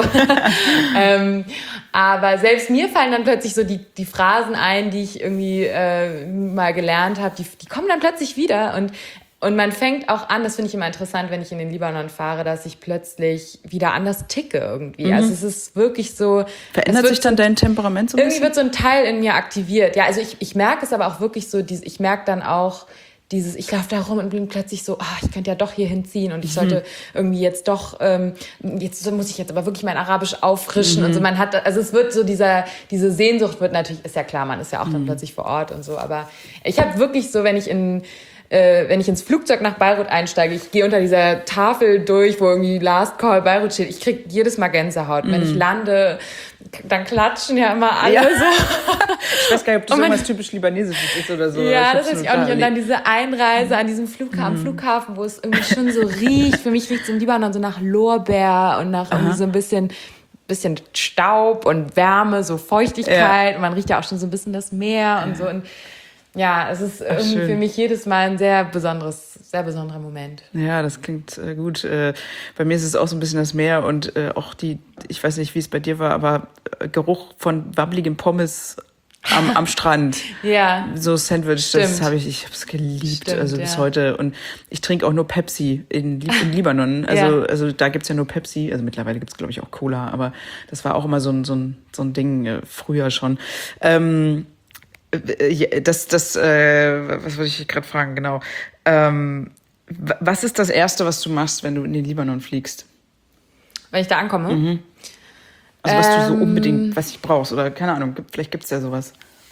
ähm, aber selbst mir fallen dann plötzlich so die, die Phrasen ein, die ich irgendwie äh, mal gelernt habe, die, die kommen dann plötzlich wieder und und man fängt auch an, das finde ich immer interessant, wenn ich in den Libanon fahre, dass ich plötzlich wieder anders ticke irgendwie. Mhm. Also es ist wirklich so... Verändert sich dann dein Temperament so ein Irgendwie bisschen? wird so ein Teil in mir aktiviert. Ja, also ich, ich merke es aber auch wirklich so, diese, ich merke dann auch dieses, ich laufe da rum und bin plötzlich so, ah, ich könnte ja doch hier hinziehen und ich sollte irgendwie jetzt doch, ähm, jetzt muss ich jetzt aber wirklich mein Arabisch auffrischen mhm. und so. Man hat, also es wird so dieser, diese Sehnsucht wird natürlich, ist ja klar, man ist ja auch dann mhm. plötzlich vor Ort und so, aber ich habe wirklich so, wenn ich in Äh, wenn ich ins Flugzeug nach Beirut einsteige, ich gehe unter dieser Tafel durch, wo irgendwie Last Call Beirut steht, ich kriege jedes Mal Gänsehaut. Mm. Wenn ich lande, dann klatschen ja immer alle ja. so. Ich weiß gar nicht, ob das irgendwas typisch Libanesisches ist oder so. Ja, das weiß ich auch nicht. Und dann diese Einreise an diesem Flughafen, mm. Flughafen, wo es irgendwie schon so riecht. Für mich riecht es im Libanon so nach Lorbeer und nach irgendwie so ein bisschen... bisschen Staub und Wärme, so Feuchtigkeit. Ja. Und man riecht ja auch schon so ein bisschen das Meer und so. Und ja, es ist Ach, irgendwie schön. Für mich jedes Mal ein sehr besonderes, sehr besonderer Moment. Ja, das klingt äh, gut. Äh, bei mir ist es auch so ein bisschen das Meer und äh, auch die, ich weiß nicht, wie es bei dir war, aber äh, Geruch von wabbeligem Pommes am, am Strand. Ja. So Sandwich, das habe ich, ich habe es geliebt, Stimmt, also bis ja. heute. Und ich trinke auch nur Pepsi in, in Libanon. Also, ja. also da gibt's ja nur Pepsi. Also mittlerweile gibt's glaube ich auch Cola, aber das war auch immer so ein, so ein, so ein Ding äh, früher schon. Ähm, Das, das, äh, was wollte ich gerade fragen, genau. Ähm, was ist das Erste, was du machst, wenn du in den Libanon fliegst? Wenn ich da ankomme? Mhm. Also was ähm, du so unbedingt, was ich brauchst oder keine Ahnung, vielleicht gibt's ja sowas.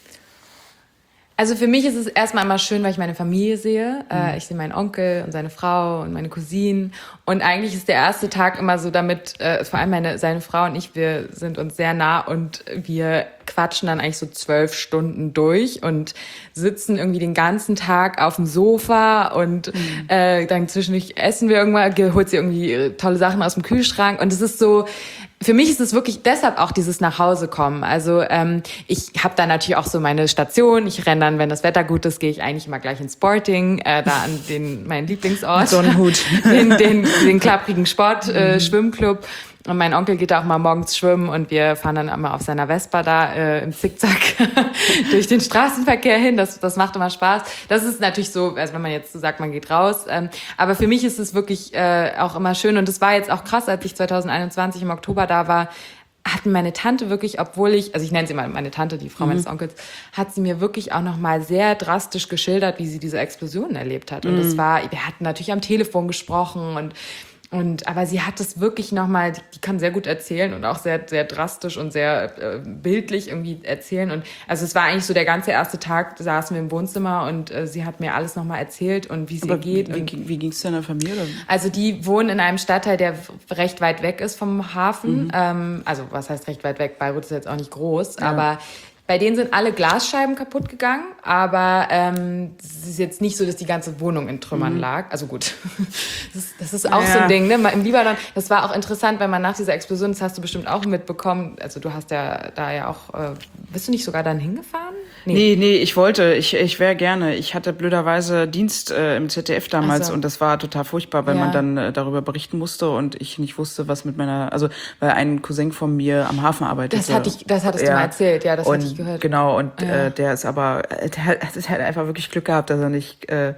Also für mich ist es erstmal immer schön, weil ich meine Familie sehe. Mhm. Ich sehe meinen Onkel und seine Frau und meine Cousinen. Und eigentlich ist der erste Tag immer so damit, äh, vor allem meine, seine Frau und ich, wir sind uns sehr nah und wir quatschen dann eigentlich so zwölf Stunden durch und sitzen irgendwie den ganzen Tag auf dem Sofa und mhm. äh, dann zwischendurch essen wir irgendwann, holt sie irgendwie tolle Sachen aus dem Kühlschrank und es ist so, für mich ist es wirklich deshalb auch dieses Nachhausekommen. Also ähm, ich habe da natürlich auch so meine Station. Ich renne dann, wenn das Wetter gut ist, gehe ich eigentlich immer gleich ins Sporting, äh, da an den meinen Lieblingsort. Sonnenhut. Den, den, den klapprigen Sport, äh, Schwimmclub. Und mein Onkel geht auch mal morgens schwimmen und wir fahren dann immer auf seiner Vespa da äh, im Zickzack durch den Straßenverkehr hin. Das, das macht immer Spaß. Das ist natürlich so, also wenn man jetzt so sagt, man geht raus. Ähm, aber für mich ist es wirklich äh, auch immer schön. Und es war jetzt auch krass, als ich zwanzig einundzwanzig im Oktober da war, hat meine Tante wirklich, obwohl ich, also ich nenne sie mal meine Tante, die Frau mhm. meines Onkels, hat sie mir wirklich auch noch mal sehr drastisch geschildert, wie sie diese Explosionen erlebt hat. Und es mhm. war, wir hatten natürlich am Telefon gesprochen und Und, aber sie hat das wirklich nochmal, die, die kann sehr gut erzählen und auch sehr, sehr drastisch und sehr äh, bildlich irgendwie erzählen. Und also es war eigentlich so der ganze erste Tag, saßen wir im Wohnzimmer und äh, sie hat mir alles nochmal erzählt und wie es ihr geht. Wie, und, wie, wie ging es deiner Familie? Oder? Also die wohnen in einem Stadtteil, der recht weit weg ist vom Hafen. Mhm. Ähm, also was heißt recht weit weg? Beirut ist jetzt auch nicht groß, ja. aber bei denen sind alle Glasscheiben kaputt gegangen, aber ähm, es ist jetzt nicht so, dass die ganze Wohnung in Trümmern mhm. lag. Also gut, das ist, das ist auch ja. so ein Ding, ne? Im Libanon, das war auch interessant, wenn man nach dieser Explosion, das hast du bestimmt auch mitbekommen, also du hast ja da ja auch, äh, bist du nicht sogar dann hingefahren? Nee, nee, nee ich wollte, ich, ich wäre gerne. Ich hatte blöderweise Dienst äh, im Z D F damals so. Und das war total furchtbar, weil ja. man dann äh, darüber berichten musste und ich nicht wusste, was mit meiner, also weil ein Cousin von mir am Hafen arbeitete. Das hatte ich, das hattest ja. du mal erzählt, ja, das und, hatte ich gehört. Genau, und ja. äh, der ist aber, der hat, der hat einfach wirklich Glück gehabt, dass er nicht, äh,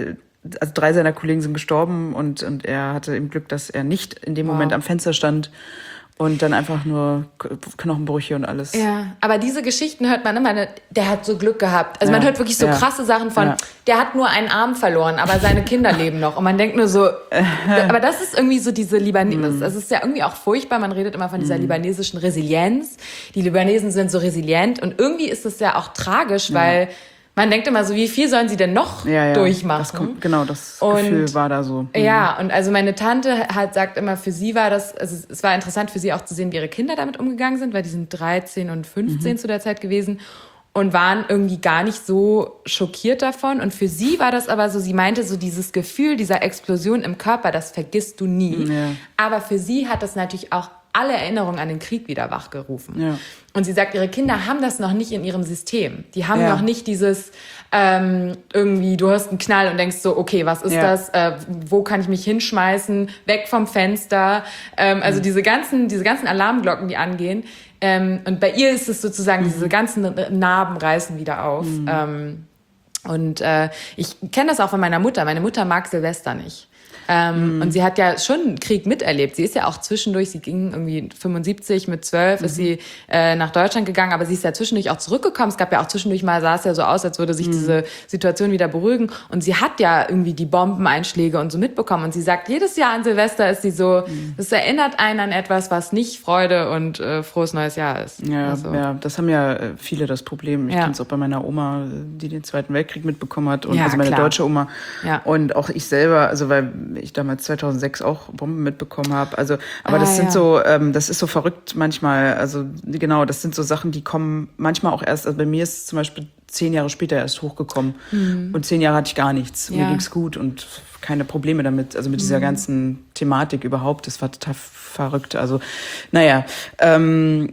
also drei seiner Kollegen sind gestorben und, und er hatte eben Glück, dass er nicht in dem wow. Moment am Fenster stand. Und dann einfach nur Knochenbrüche und alles. Ja, aber diese Geschichten hört man immer, der hat so Glück gehabt. Also ja, man hört wirklich so ja. krasse Sachen von, ja. der hat nur einen Arm verloren, aber seine Kinder leben noch. Und man denkt nur so, aber das ist irgendwie so diese Libanesen, das ist ja irgendwie auch furchtbar, man redet immer von dieser mm. libanesischen Resilienz. Die Libanesen sind so resilient und irgendwie ist das ja auch tragisch, weil ja. man denkt immer so, wie viel sollen sie denn noch ja, ja. durchmachen? Das kommt, genau, das und, Gefühl war da so. Mhm. Ja, und also meine Tante halt sagt immer, für sie war das, also es war interessant für sie auch zu sehen, wie ihre Kinder damit umgegangen sind, weil die sind dreizehn und fünfzehn mhm. zu der Zeit gewesen und waren irgendwie gar nicht so schockiert davon. Und für sie war das aber so, sie meinte so dieses Gefühl dieser Explosion im Körper, das vergisst du nie. Ja. Aber für sie hat das natürlich auch alle Erinnerungen an den Krieg wieder wachgerufen. Ja. Und sie sagt, ihre Kinder haben das noch nicht in ihrem System. Die haben ja. noch nicht dieses, ähm, irgendwie, du hörst einen Knall und denkst so, okay, was ist ja. das? Äh, wo kann ich mich hinschmeißen? Weg vom Fenster. Ähm, also mhm. diese ganzen, diese ganzen Alarmglocken, die angehen. Ähm, und bei ihr ist es sozusagen, mhm. diese ganzen Narben reißen wieder auf. Mhm. Ähm, und äh, ich kenne das auch von meiner Mutter. Meine Mutter mag Silvester nicht. Ähm, mm. Und sie hat ja schon Krieg miterlebt. Sie ist ja auch zwischendurch, sie ging irgendwie fünfundsiebzig, mit zwölf mm. ist sie äh, nach Deutschland gegangen, aber sie ist ja zwischendurch auch zurückgekommen. Es gab ja auch zwischendurch mal, sah es ja so aus, als würde sich mm. diese Situation wieder beruhigen. Und sie hat ja irgendwie die Bombeneinschläge und so mitbekommen. Und sie sagt, jedes Jahr an Silvester ist sie so, mm. das erinnert einen an etwas, was nicht Freude und äh, frohes neues Jahr ist. Ja, also. ja, das haben ja viele das Problem. Ich ja. kenne es auch bei meiner Oma, die den Zweiten Weltkrieg mitbekommen hat. Und ja, also meine klar. deutsche Oma. Ja. Und auch ich selber, also weil ich damals zweitausendsechs auch Bomben mitbekommen habe. Also, aber ah, das sind ja. so, ähm, das ist so verrückt manchmal. Also genau, das sind so Sachen, die kommen manchmal auch erst. Also bei mir ist es zum Beispiel zehn Jahre später erst hochgekommen mhm. und zehn Jahre hatte ich gar nichts. Ja. Mir ging's gut und keine Probleme damit. Also mit dieser mhm. ganzen Thematik überhaupt. Das war total verrückt. Also naja. Ähm,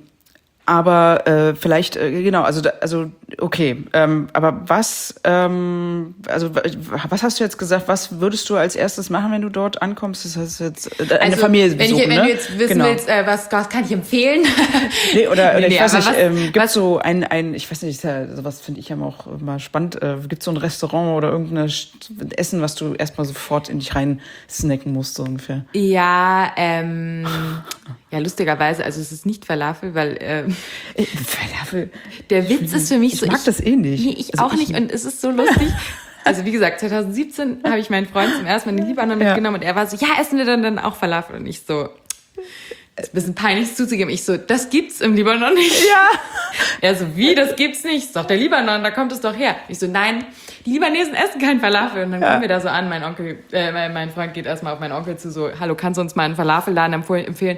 Aber äh, vielleicht, äh, genau, also also okay, ähm, aber was, ähm, also was hast du jetzt gesagt, was würdest du als erstes machen, wenn du dort ankommst? Das heißt jetzt äh, eine also, Familie besuchen, wenn, ich, wenn ne? du jetzt wissen genau. willst, äh, was, was kann ich empfehlen? Nee, oder, oder nee, ich weiß nicht, was, ähm, gibt was, so ein, ein, ich weiß nicht, ja, sowas finde ich ja auch immer spannend, äh, gibt so ein Restaurant oder irgendein Essen, was du erstmal sofort in dich rein snacken musst, so ungefähr? Ja, ähm... Ja, lustigerweise, also es ist nicht Falafel, weil äh, Falafel. Der Witz ist für mich ich so. Ich mag das eh nicht. Nee, ich also auch ich, nicht und es ist so lustig. Also wie gesagt, zwanzig siebzehn habe ich meinen Freund zum ersten Mal in den Libanon ja. mitgenommen und er war so, ja, essen wir dann, dann auch Falafel? Und ich so, ist ein bisschen peinlich zuzugeben. Ich so, das gibt's im Libanon nicht. Ja. Er so, wie, das gibt's nicht? Ist doch der Libanon, da kommt es doch her. Ich so, nein, die Libanesen essen kein Falafel. Und dann ja. kommen wir da so an, mein Onkel, äh, mein Freund geht erstmal auf meinen Onkel zu, so, hallo, kannst du uns mal einen Falafelladen empfehlen?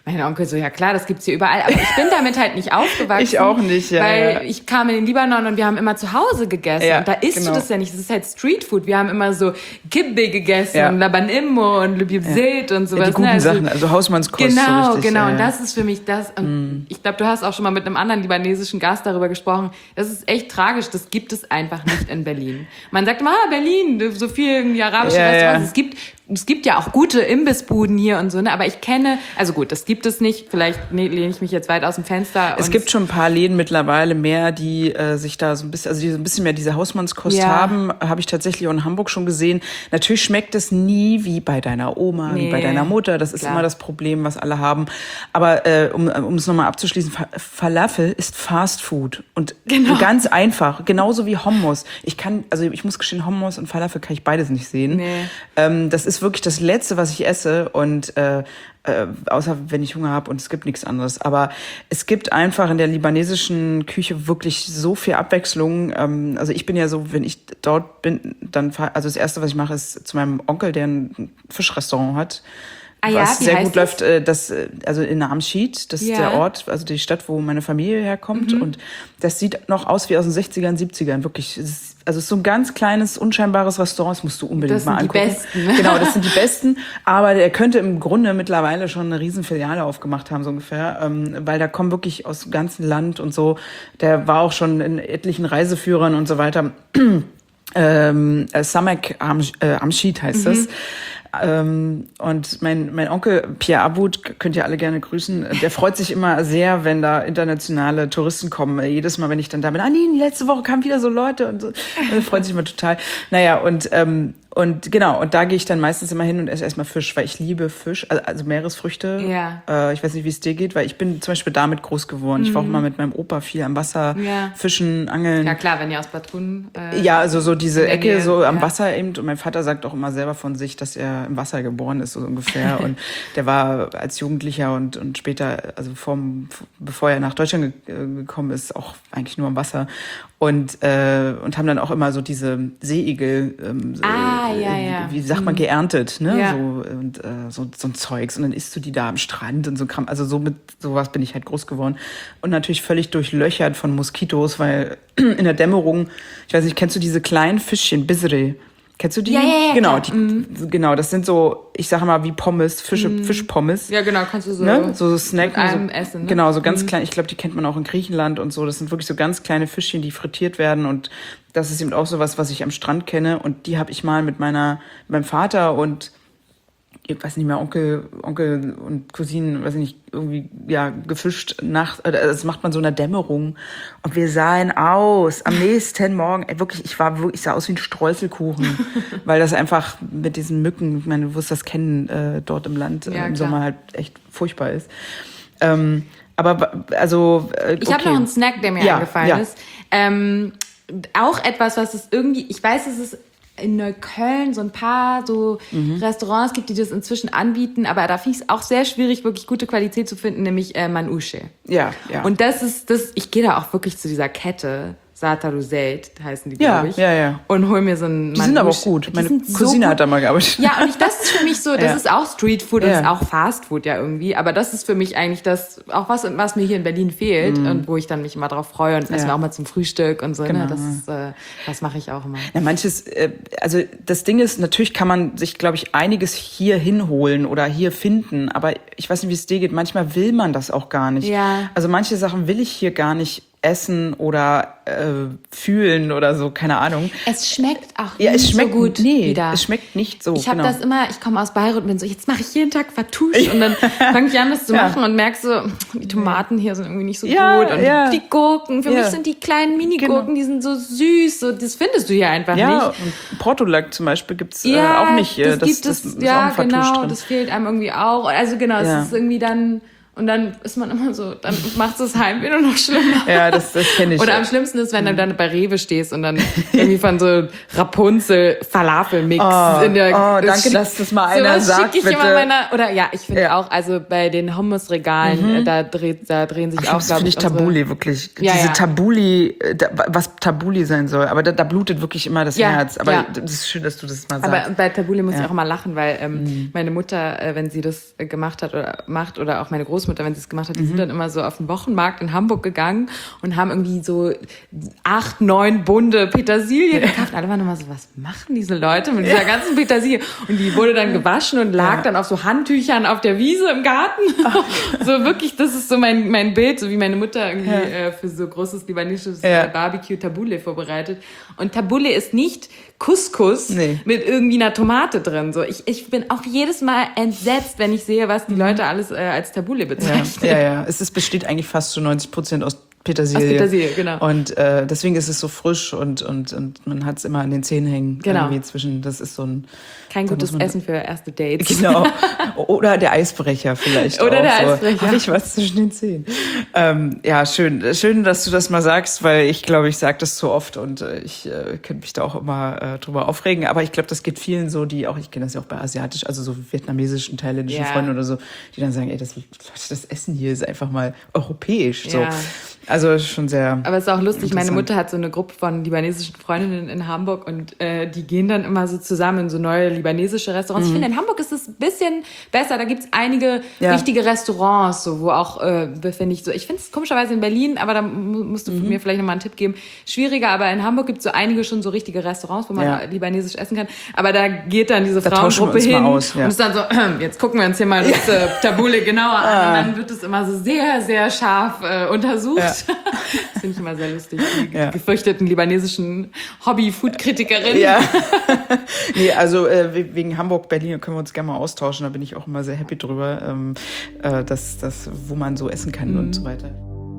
Mein Onkel so, ja klar, das gibt's hier überall. Aber ich bin damit halt nicht aufgewachsen. Ich auch nicht, ja. Weil ja. ich kam in den Libanon und wir haben immer zu Hause gegessen. Ja, und da isst genau. du das ja nicht. Das ist halt Streetfood. Wir haben immer so Kibbe gegessen Ja. und Laban Immo und Lübibzit ja. und sowas. Ja, die guten ne? also, Sachen, also Hausmannskost. Genau, so richtig, genau. ja, Und ja. das ist für mich das. Und mm. ich glaube, du hast auch schon mal mit einem anderen libanesischen Gast darüber gesprochen. Das ist echt tragisch. Das gibt es einfach nicht in Berlin. Man sagt immer, ah, Berlin, so viel irgendwie arabische ja, Restaurants. Ja. Es gibt Es gibt ja auch gute Imbissbuden hier und so, ne? Aber ich kenne, also gut, das gibt es nicht. Vielleicht ne, lehne ich mich jetzt weit aus dem Fenster. Es gibt schon ein paar Läden mittlerweile mehr, die äh, sich da so ein bisschen, also die so ein bisschen mehr diese Hausmannskost Ja. haben. Habe ich tatsächlich auch in Hamburg schon gesehen. Natürlich schmeckt es nie wie bei deiner Oma, Nee, wie bei deiner Mutter. Das ist klar. immer das Problem, was alle haben. Aber äh, um, um es nochmal abzuschließen, Fa- Falafel ist Fast Food. Und Genau. ganz einfach, genauso wie Hummus. Ich kann, also ich muss gestehen, Hummus und Falafel kann ich beides nicht sehen. Nee. Ähm, das ist wirklich das Letzte, was ich esse. Und äh, Äh, außer wenn ich Hunger habe und es gibt nichts anderes. Aber es gibt einfach in der libanesischen Küche wirklich so viel Abwechslung. Ähm, also ich bin ja so, wenn ich dort bin, dann fahr, also das Erste, was ich mache, ist zu meinem Onkel, der ein Fischrestaurant hat. Ah ja, was wie sehr heißt gut das? läuft, äh, das, äh, also in Namschied, das Ja. ist der Ort, also die Stadt, wo meine Familie herkommt. Mhm. Und das sieht noch aus wie aus den sechzigern, siebzigern, wirklich. Es ist, also es ist so ein ganz kleines, unscheinbares Restaurant, das musst du unbedingt Das mal sind die angucken. Besten. Genau, das sind die Besten. Aber der könnte im Grunde mittlerweile schon eine riesen Filiale aufgemacht haben, so ungefähr. Ähm, weil da kommen wirklich aus dem ganzen Land und so. Der war auch schon in etlichen Reiseführern und so weiter. ähm, Samek Am, äh, Amschid heißt das. Ähm, und mein, mein Onkel Pierre Abud, könnt ihr alle gerne grüßen, der freut sich immer sehr, wenn da internationale Touristen kommen. Jedes Mal, wenn ich dann da bin, ah nee, letzte Woche kamen wieder so Leute und so. Er freut sich immer total. Naja, und ähm, und genau, und da gehe ich dann meistens immer hin und esse erstmal Fisch, weil ich liebe Fisch, also, also Meeresfrüchte. Ja. Äh, ich weiß nicht, wie es dir geht, weil ich bin zum Beispiel damit groß geworden. Ich war auch mal mit meinem Opa viel am Wasser, Ja. Fischen, Angeln. Ja klar, wenn ihr aus Bad Thun... Äh, Ja, also so diese in der Ecke Nähe, so am ja. Wasser eben. Und mein Vater sagt auch immer selber von sich, dass er im Wasser geboren ist, so ungefähr. Und der war als Jugendlicher und, und später, also vom, bevor er nach Deutschland ge gekommen ist, auch eigentlich nur am Wasser. Und, äh, und haben dann auch immer so diese Seeigel, ähm, Ah, äh, ja, ja. wie sagt man, geerntet, ne? Ja. So, und äh, so, so ein Zeugs. Und dann isst du die da am Strand und so Kram. Also so mit sowas bin ich halt groß geworden. Und natürlich völlig durchlöchert von Moskitos, weil in der Dämmerung, ich weiß nicht, kennst du diese kleinen Fischchen, Bisre? Kennst du die? Ja, ja, ja, genau, klar. die, Mhm. genau, das sind so, ich sage mal, wie Pommes, Fische, Fischpommes. Ja, genau, kannst du so, Ne? So, so snacken. mit allem so, essen. Ne? Genau, so ganz klein. Ich glaube, die kennt man auch in Griechenland und so. Das sind wirklich so ganz kleine Fischchen, die frittiert werden. Und das ist eben auch so was, was ich am Strand kenne. Und die habe ich mal mit meiner, mit meinem Vater und ich weiß nicht mehr, Onkel, Onkel und Cousinen, weiß ich nicht, irgendwie, ja, gefischt nach, äh, das macht man so in der Dämmerung. Und wir sahen aus, am nächsten Morgen, ey, wirklich, ich war wirklich, ich sah aus wie ein Streuselkuchen, weil das einfach mit diesen Mücken, ich meine, du wirst das kennen, äh, dort im Land, äh, Ja, im klar. Sommer halt echt furchtbar ist. Ähm, aber, also, äh, Ich habe okay. noch einen Snack, der mir Ja, eingefallen ja. ist. Ähm, auch etwas, was es irgendwie, ich weiß, es ist in Neukölln so ein paar so Mhm. Restaurants gibt, die das inzwischen anbieten, aber da finde ich es auch sehr schwierig, wirklich gute Qualität zu finden, nämlich äh, Manouche. Ja, ja. Und das ist, das, ich gehe da auch wirklich zu dieser Kette, Sataru Zaid heißen die, Ja, glaube ich. ja, ja. Und hol mir so einen Die sind aber auch Manouche. gut. Die Meine sind so Cousine gut. hat da mal gearbeitet. Ja, und ich, das ist für mich so, das Ja. ist auch Streetfood und Ja. ist auch Fastfood ja irgendwie, aber das ist für mich eigentlich das, auch was, was mir hier in Berlin fehlt und wo ich dann mich immer drauf freue und essen wir auch mal zum Frühstück und so, Genau. ne? Das ist, äh, das mache ich auch immer. Ja, manches, äh, also das Ding ist, natürlich kann man sich, glaube ich, einiges hier hinholen oder hier finden, aber ich weiß nicht, wie es dir geht, manchmal will man das auch gar nicht. Ja. Also manche Sachen will ich hier gar nicht essen oder äh, fühlen oder so, keine Ahnung. Es schmeckt auch Ja, es nicht schmeckt, so gut nee, wieder. es schmeckt nicht so, Ich habe genau. das immer, ich komme aus Beirut und bin so, jetzt mache ich jeden Tag Fatouche und dann fange ich an, das zu Ja. machen und merk so, die Tomaten hier sind irgendwie nicht so Ja, gut und ja. die Gurken, für Ja. mich sind die kleinen Mini-Gurken, Genau. die sind so süß, so, das findest du hier einfach Ja, nicht. und Portulak zum Beispiel gibt's äh, Ja, auch nicht. Äh, das, gibt es, ist auch ja, ein Fatouche genau, drin. das fehlt einem irgendwie auch. Also genau, Ja. es ist irgendwie dann, Und dann ist man immer so, dann macht es Heimweh nur noch schlimmer. Ja, das, das kenne ich. Oder am schlimmsten ist, wenn du dann bei Rewe stehst und dann irgendwie von so Rapunzel-Falafel-Mix oh, in der... Oh, danke, dass das mal einer so sagt, ich bitte. Immer meiner, oder ja, ich finde ja. auch, also bei den Hummusregalen, mhm. da, dreht, da drehen sich Ach, auch, das finde ich Tabbouleh, unsere... wirklich. Ja, Diese ja. Tabbouleh, was Tabbouleh sein soll. Aber da, da blutet wirklich immer das ja, Herz. Aber ja. das ist schön, dass du das mal sagst. Aber bei Tabbouleh muss ja. ich auch immer lachen, weil ähm, mhm. meine Mutter, äh, wenn sie das äh, gemacht hat oder macht, oder auch meine Großmutter, wenn sie es gemacht hat, die mhm. sind dann immer so auf den Wochenmarkt in Hamburg gegangen und haben irgendwie so acht, neun Bunde Petersilie gekauft. Und alle waren immer so, was machen diese Leute mit dieser ganzen Petersilie? Und die wurde dann gewaschen und lag ja. dann auf so Handtüchern auf der Wiese im Garten. So wirklich, das ist so mein, mein Bild, so wie meine Mutter irgendwie ja. äh, für so großes libanesisches ja. Barbecue Tabbouleh vorbereitet. Und Tabbouleh ist nicht Couscous nee. mit irgendwie einer Tomate drin. So, ich, ich bin auch jedes Mal entsetzt, wenn ich sehe, was die Leute alles äh, als Tabbouleh bezeichnen. Ja, ja, ja. Es ist, besteht eigentlich fast zu neunzig Prozent aus Petersilie. Aus Petersilie, genau. Und äh, deswegen ist es so frisch und, und, und man hat es immer an den Zähnen hängen. Genau. Irgendwie zwischen, das ist so ein... Kein gutes Essen für erste Dates. Genau. Oder der Eisbrecher vielleicht. Oder auch der so. Eisbrecher. Habe ich was zwischen den Zähnen. Ähm, ja, schön. Schön, dass du das mal sagst, weil ich glaube, ich sage das zu oft und äh, ich äh, könnte mich da auch immer äh, drüber aufregen. Aber ich glaube, das geht vielen so, die auch, ich kenne das ja auch bei asiatisch, also so vietnamesischen, thailändischen ja. Freunden oder so, die dann sagen, ey, das, das Essen hier ist einfach mal europäisch. So. Ja. Also schon sehr. Aber es ist auch lustig, meine Mutter hat so eine Gruppe von libanesischen Freundinnen in Hamburg und äh, die gehen dann immer so zusammen in so neue libanesische Restaurants. Mhm. Ich finde, in Hamburg ist es ein bisschen besser. Da gibt's einige ja. richtige Restaurants, so, wo auch, äh, finde ich, so. Ich finde es komischerweise in Berlin, aber da musst du mhm. mir vielleicht nochmal einen Tipp geben, schwieriger. Aber in Hamburg gibt's so einige schon so richtige Restaurants, wo man ja. libanesisch essen kann. Aber da geht dann diese da Frauengruppe hin aus, ja. und ist dann so, äh, jetzt gucken wir uns hier mal das äh, Tabbouleh genauer an. Ah. Und dann wird es immer so sehr, sehr scharf äh, untersucht. Ja. Das finde ich immer sehr lustig, die ja. gefürchteten libanesischen Hobby-Food-Kritikerinnen. Ja. Nee, also äh, wegen Hamburg, Berlin können wir uns gerne mal austauschen. Da bin ich auch immer sehr happy drüber, ähm, äh, dass, dass, wo man so essen kann mhm. und so weiter.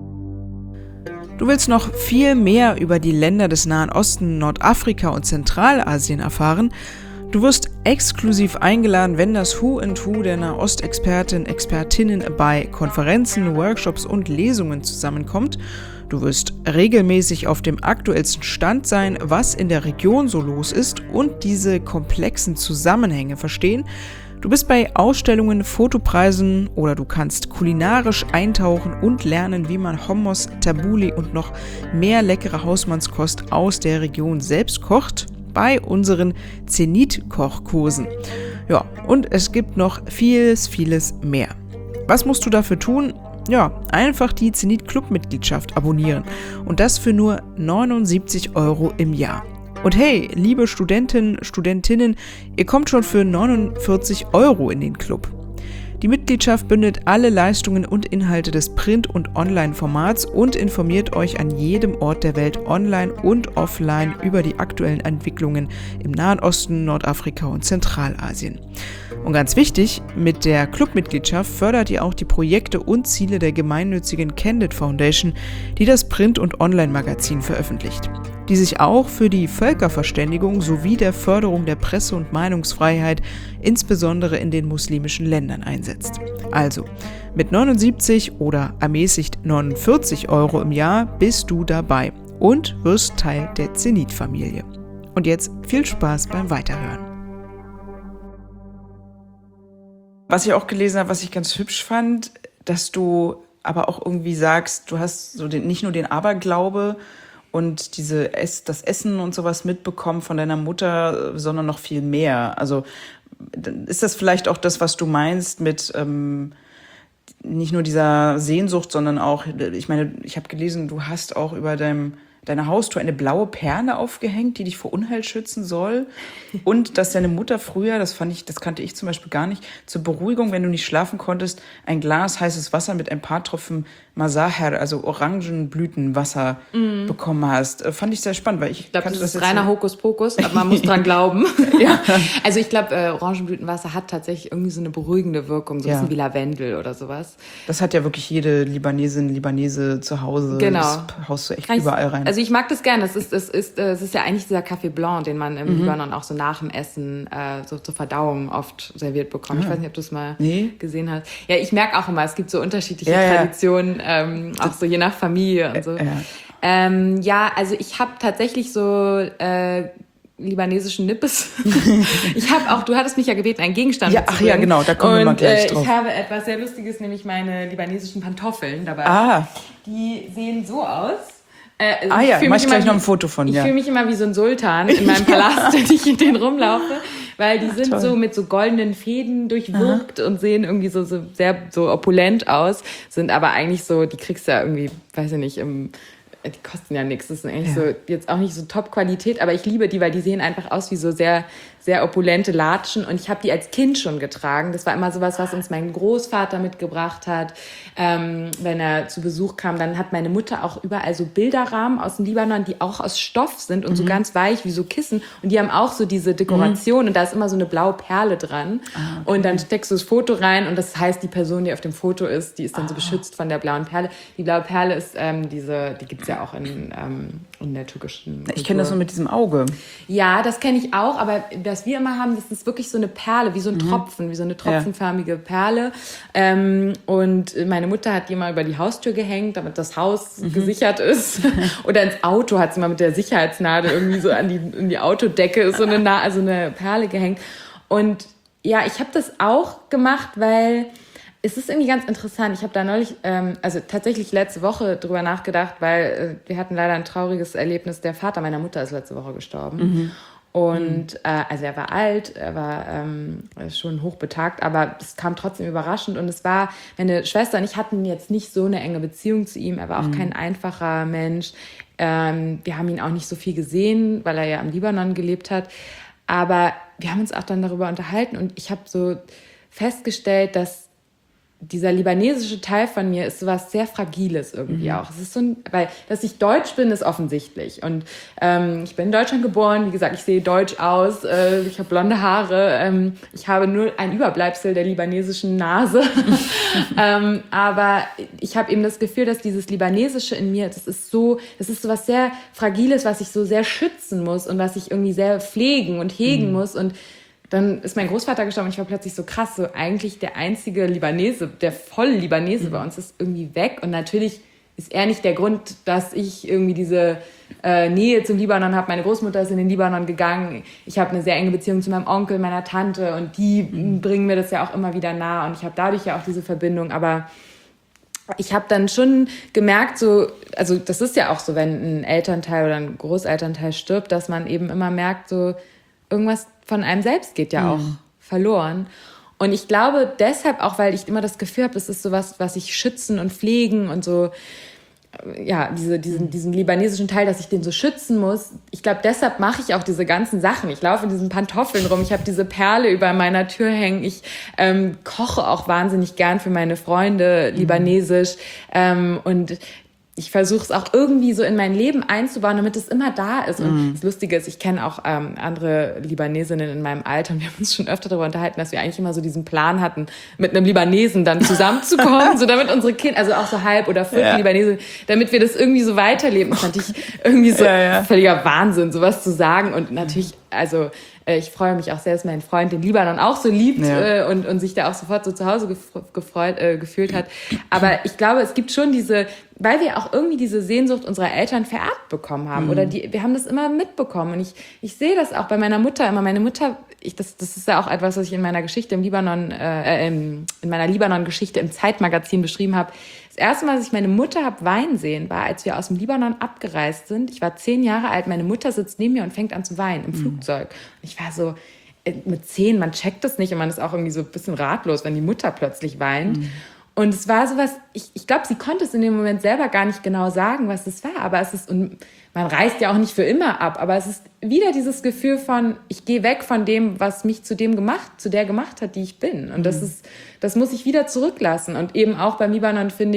Du willst noch viel mehr über die Länder des Nahen Osten, Nordafrika und Zentralasien erfahren? Du wirst exklusiv eingeladen, wenn das Who and Who der Nahostexperten, Expertinnen bei Konferenzen, Workshops und Lesungen zusammenkommt. Du wirst regelmäßig auf dem aktuellsten Stand sein, was in der Region so los ist und diese komplexen Zusammenhänge verstehen. Du bist bei Ausstellungen, Fotopreisen oder du kannst kulinarisch eintauchen und lernen, wie man Hummus, Tabbouleh und noch mehr leckere Hausmannskost aus der Region selbst kocht, bei unseren Zenit-Kochkursen. Ja, und es gibt noch vieles, vieles mehr. Was musst du dafür tun? Ja, einfach die Zenit-Club-Mitgliedschaft abonnieren und das für nur neunundsiebzig Euro im Jahr. Und hey, liebe Studentinnen, Studentinnen, ihr kommt schon für neunundvierzig Euro in den Club. Die Mitgliedschaft bündelt alle Leistungen und Inhalte des Print- und Online-Formats und informiert euch an jedem Ort der Welt online und offline über die aktuellen Entwicklungen im Nahen Osten, Nordafrika und Zentralasien. Und ganz wichtig, mit der Clubmitgliedschaft fördert ihr auch die Projekte und Ziele der gemeinnützigen Candid Foundation, die das Print- und Online-Magazin veröffentlicht, die sich auch für die Völkerverständigung sowie der Förderung der Presse- und Meinungsfreiheit, insbesondere in den muslimischen Ländern, einsetzt. Also, mit neunundsiebzig oder ermäßigt neunundvierzig Euro im Jahr bist du dabei und wirst Teil der Zenit-Familie. Und jetzt viel Spaß beim Weiterhören. Was ich auch gelesen habe, was ich ganz hübsch fand, dass du aber auch irgendwie sagst, du hast so den, nicht nur den Aberglaube und diese Ess, das Essen und sowas mitbekommen von deiner Mutter, sondern noch viel mehr. Also ist das vielleicht auch das, was du meinst mit ähm, nicht nur dieser Sehnsucht, sondern auch, ich meine, ich habe gelesen, du hast auch über deinem deiner Haustür eine blaue Perle aufgehängt, die dich vor Unheil schützen soll. Und dass deine Mutter früher, das fand ich, das kannte ich zum Beispiel gar nicht, zur Beruhigung, wenn du nicht schlafen konntest, ein Glas heißes Wasser mit ein paar Tropfen Masaher, also Orangenblütenwasser mm. bekommen hast. Fand ich sehr spannend, weil ich, ich glaube, das, das ist reiner Hokuspokus, aber man muss dran glauben. Ja. Also ich glaube, äh, Orangenblütenwasser hat tatsächlich irgendwie so eine beruhigende Wirkung, so ein ja. bisschen wie Lavendel oder sowas. Das hat ja wirklich jede Libanesin, Libanese zu Hause. Genau. Das haust du echt Kann überall rein. Also ich mag das gerne. Das ist, das ist, das ist ja eigentlich dieser Café Blanc, den man im mhm. Libanon auch so nach dem Essen äh, so zur Verdauung oft serviert bekommt. Ja. Ich weiß nicht, ob du es mal nee. gesehen hast. Ja, ich merke auch immer, es gibt so unterschiedliche ja, Traditionen, ja. Ähm, auch so je nach Familie und so. Ja, ähm, ja also ich habe tatsächlich so äh, libanesischen Nippes. Ich habe auch, du hattest mich ja gebeten, einen Gegenstand ja, ach ja, genau, da kommen wir mal gleich äh, drauf. Ich habe etwas sehr Lustiges, nämlich meine libanesischen Pantoffeln dabei. Ah. Die sehen so aus. Äh, ah ja, mach ich gleich wie, noch ein Foto von. Ich ja. fühle mich immer wie so ein Sultan in meinem Palast, wenn ich in denen rumlaufe, weil die sind Toll. so mit so goldenen Fäden durchwirkt Aha. und sehen irgendwie so, so sehr so opulent aus, sind aber eigentlich so, die kriegst du ja irgendwie, weiß ich nicht, im die kosten ja nichts, das ist eigentlich ja. so jetzt auch nicht so Top-Qualität, aber ich liebe die, weil die sehen einfach aus wie so sehr, sehr opulente Latschen und ich habe die als Kind schon getragen. Das war immer sowas, was uns mein Großvater mitgebracht hat. Ähm, wenn er zu Besuch kam, dann hat meine Mutter auch überall so Bilderrahmen aus dem Libanon, die auch aus Stoff sind und mhm. so ganz weich wie so Kissen und die haben auch so diese Dekoration mhm. und da ist immer so eine blaue Perle dran ah, okay. und dann steckst du das Foto rein und das heißt, die Person, die auf dem Foto ist, die ist dann ah. so beschützt von der blauen Perle. Die blaue Perle ist ähm, diese, die gibt's ja auch in, ähm, in der türkischen Kultur. Ich kenne das nur mit diesem Auge. Ja, das kenne ich auch, aber was wir immer haben, das ist wirklich so eine Perle, wie so ein mhm. Tropfen, wie so eine tropfenförmige ja. Perle. Ähm, und meine Mutter hat die mal über die Haustür gehängt, damit das Haus mhm. gesichert ist. Oder ins Auto hat sie mal mit der Sicherheitsnadel irgendwie so an die, in die Autodecke so eine, Na- also eine Perle gehängt. Und ja, ich habe das auch gemacht, weil es ist irgendwie ganz interessant. Ich habe da neulich, ähm, also tatsächlich letzte Woche drüber nachgedacht, weil äh, wir hatten leider ein trauriges Erlebnis. Der Vater meiner Mutter ist letzte Woche gestorben. Mhm. Und äh, also er war alt, er war ähm, schon hochbetagt, aber es kam trotzdem überraschend. Und es war, meine Schwester und ich hatten jetzt nicht so eine enge Beziehung zu ihm. Er war auch mhm. kein einfacher Mensch. Ähm, wir haben ihn auch nicht so viel gesehen, weil er ja im Libanon gelebt hat. Aber wir haben uns auch dann darüber unterhalten und ich habe so festgestellt, dass dieser libanesische Teil von mir ist sowas sehr Fragiles irgendwie mhm. auch. Es ist so ein, weil, dass ich deutsch bin, ist offensichtlich. Und ähm, ich bin in Deutschland geboren. Wie gesagt, ich sehe deutsch aus. Äh, ich habe blonde Haare. Ähm, ich habe nur ein Überbleibsel der libanesischen Nase. ähm, aber ich habe eben das Gefühl, dass dieses Libanesische in mir, das ist so, das ist so was sehr Fragiles, was ich so sehr schützen muss und was ich irgendwie sehr pflegen und hegen mhm. muss. Und dann ist mein Großvater gestorben und ich war plötzlich so krass, so eigentlich der einzige Libanese, der voll Libanese mhm. bei uns ist irgendwie weg. Und natürlich ist er nicht der Grund, dass ich irgendwie diese äh, Nähe zum Libanon habe. Meine Großmutter ist in den Libanon gegangen. Ich habe eine sehr enge Beziehung zu meinem Onkel, meiner Tante und die mhm. bringen mir das ja auch immer wieder nah. Und ich habe dadurch ja auch diese Verbindung. Aber ich habe dann schon gemerkt, so, also das ist ja auch so, wenn ein Elternteil oder ein Großelternteil stirbt, dass man eben immer merkt, so irgendwas von einem selbst geht ja mhm. auch verloren. Und ich glaube deshalb auch, weil ich immer das Gefühl habe, das ist sowas, was ich schützen und pflegen und so, ja, diese, diesen, diesen libanesischen Teil, dass ich den so schützen muss. Ich glaube, deshalb mache ich auch diese ganzen Sachen. Ich laufe in diesen Pantoffeln rum, ich habe diese Perle über meiner Tür hängen. Ich ähm, koche auch wahnsinnig gern für meine Freunde libanesisch. Mhm. Ähm, und ich versuche es auch irgendwie so in mein Leben einzubauen, damit es immer da ist. Und mm. das Lustige ist, ich kenne auch ähm, andere Libanesinnen in meinem Alter und wir haben uns schon öfter darüber unterhalten, dass wir eigentlich immer so diesen Plan hatten, mit einem Libanesen dann zusammenzukommen, so damit unsere Kinder, also auch so halb oder viertel ja. Libanesen, damit wir das irgendwie so weiterleben. Das fand ich irgendwie so ja, ja. völliger Wahnsinn, sowas zu sagen. Und natürlich, also ich freue mich auch sehr, dass mein Freund den Libanon auch so liebt ja. äh, und, und sich da auch sofort so zu Hause gef- gefreut, äh, gefühlt hat. Aber ich glaube, es gibt schon diese, weil wir auch irgendwie diese Sehnsucht unserer Eltern vererbt bekommen haben. Mhm. Oder die, wir haben das immer mitbekommen. Und ich, ich sehe das auch bei meiner Mutter immer. Meine Mutter, ich, das, das ist ja auch etwas, was ich in meiner Geschichte im Libanon, äh, in, in meiner Libanon-Geschichte im Zeitmagazin beschrieben habe. Das erste Mal, dass ich meine Mutter habe weinen sehen, war, als wir aus dem Libanon abgereist sind. Ich war zehn Jahre alt, meine Mutter sitzt neben mir und fängt an zu weinen im mhm. Flugzeug. Und ich war so, mit zehn, man checkt das nicht und man ist auch irgendwie so ein bisschen ratlos, wenn die Mutter plötzlich weint. Mhm. Und es war sowas, ich, ich glaube, sie konnte es in dem Moment selber gar nicht genau sagen, was es war. Aber es ist, und man reist ja auch nicht für immer ab, aber es ist wieder dieses Gefühl von, ich gehe weg von dem, was mich zu dem gemacht, zu der gemacht hat, die ich bin. Und mhm. das ist, das muss ich wieder zurücklassen. Und eben auch beim Libanon, finde ich,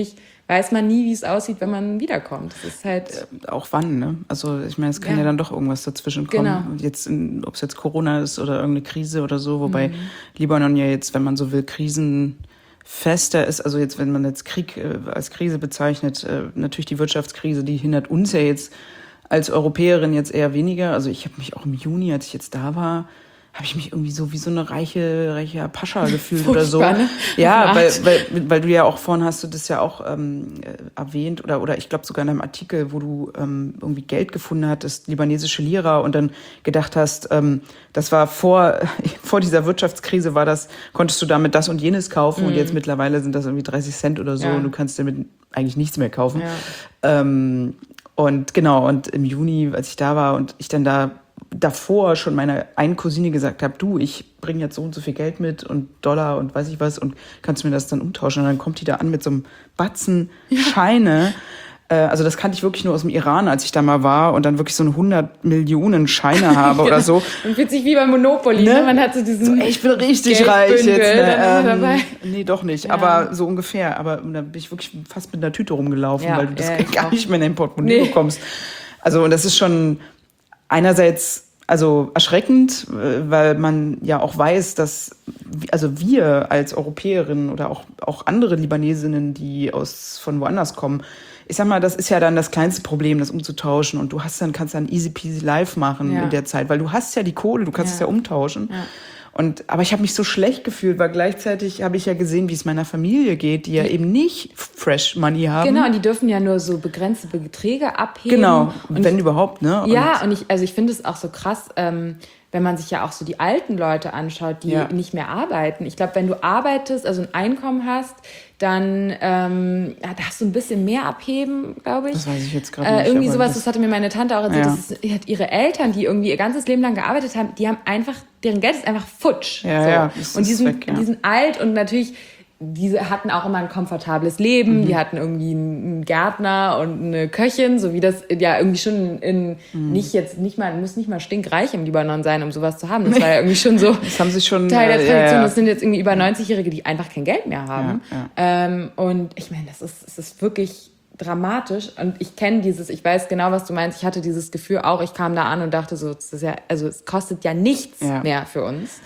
weiß man nie, wie es aussieht, wenn man wiederkommt. Das ist halt auch wann, ne? Also ich meine, es kann ja, ja dann doch irgendwas dazwischen kommen. Genau. Und jetzt, ob es jetzt Corona ist oder irgendeine Krise oder so, wobei mhm. Libanon ja jetzt, wenn man so will, krisenfester ist. Also jetzt, wenn man jetzt Krieg äh, als Krise bezeichnet, äh, natürlich die Wirtschaftskrise, die hindert uns ja jetzt als Europäerin jetzt eher weniger. Also ich habe mich auch im Juni, als ich jetzt da war, habe ich mich irgendwie so wie so eine reiche, reiche Pascha gefühlt oder so. Ne? Ja, weil, weil, weil du ja auch vorhin hast du das ja auch ähm, erwähnt oder, oder ich glaube sogar in einem Artikel, wo du ähm, irgendwie Geld gefunden hattest, libanesische Lira und dann gedacht hast, ähm, das war vor, vor dieser Wirtschaftskrise war das, konntest du damit das und jenes kaufen mhm. und jetzt mittlerweile sind das irgendwie dreißig Cent oder so ja. und du kannst damit eigentlich nichts mehr kaufen. Ja. Ähm, und genau, und im Juni, als ich da war und ich dann da davor schon meiner einen Cousine gesagt habe, du, ich bringe jetzt so und so viel Geld mit und Dollar und weiß ich was und kannst du mir das dann umtauschen? Und dann kommt die da an mit so einem Batzen Scheine. Ja. Also das kannte ich wirklich nur aus dem Iran, als ich da mal war und dann wirklich so eine hundert Millionen Scheine habe oder so. Man fühlt sich wie bei Monopoly, ne? Man hat so diesen so, ey, ich bin richtig reich jetzt. Ne? Ähm, dabei. Nee, doch nicht, ja. aber so ungefähr. Aber da bin ich wirklich fast mit einer Tüte rumgelaufen, ja, weil du das ja, gar nicht mehr in dein Portemonnaie nee. bekommst. Also und das ist schon einerseits also erschreckend, weil man ja auch weiß, dass also wir als Europäerinnen oder auch, auch andere Libanesinnen, die aus von woanders kommen, ich sag mal, das ist ja dann das kleinste Problem, das umzutauschen und du hast dann kannst dann easy peasy live machen ja. in der Zeit, weil du hast ja die Kohle, du kannst ja. es ja umtauschen. Ja. Und, aber ich habe mich so schlecht gefühlt, weil gleichzeitig habe ich ja gesehen, wie es meiner Familie geht, die ja eben nicht Fresh Money haben. Genau, und die dürfen ja nur so begrenzte Beträge abheben. Genau, und wenn ich, überhaupt, ne? Und ja, und ich, also ich finde es auch so krass, ähm, wenn man sich ja auch so die alten Leute anschaut, die ja. nicht mehr arbeiten. Ich glaube, wenn du arbeitest, also ein Einkommen hast, dann ähm, ja, darfst du ein bisschen mehr abheben, glaube ich. Das weiß ich jetzt gerade äh, nicht. Irgendwie sowas, das, das hatte mir meine Tante auch erzählt. Ja. Das ist, die hat ihre Eltern, die irgendwie ihr ganzes Leben lang gearbeitet haben, die haben einfach, deren Geld ist einfach futsch. Ja, so. ja, und die sind, weg, ja. die sind alt und natürlich diese hatten auch immer ein komfortables Leben, mhm. die hatten irgendwie einen Gärtner und eine Köchin, so wie das ja irgendwie schon in, mhm. nicht jetzt, nicht mal, muss nicht mal stinkreich im Libanon sein, um sowas zu haben. Das war ja irgendwie schon so das haben sie schon, Teil der Tradition. Ja, ja. Das sind jetzt irgendwie über neunzigjährige, die einfach kein Geld mehr haben. Ja, ja. Ähm, und ich meine, das ist, das ist wirklich dramatisch und ich kenne dieses, ich weiß genau, was du meinst, ich hatte dieses Gefühl auch, ich kam da an und dachte so, das ist ja, also es kostet ja nichts ja. mehr für uns.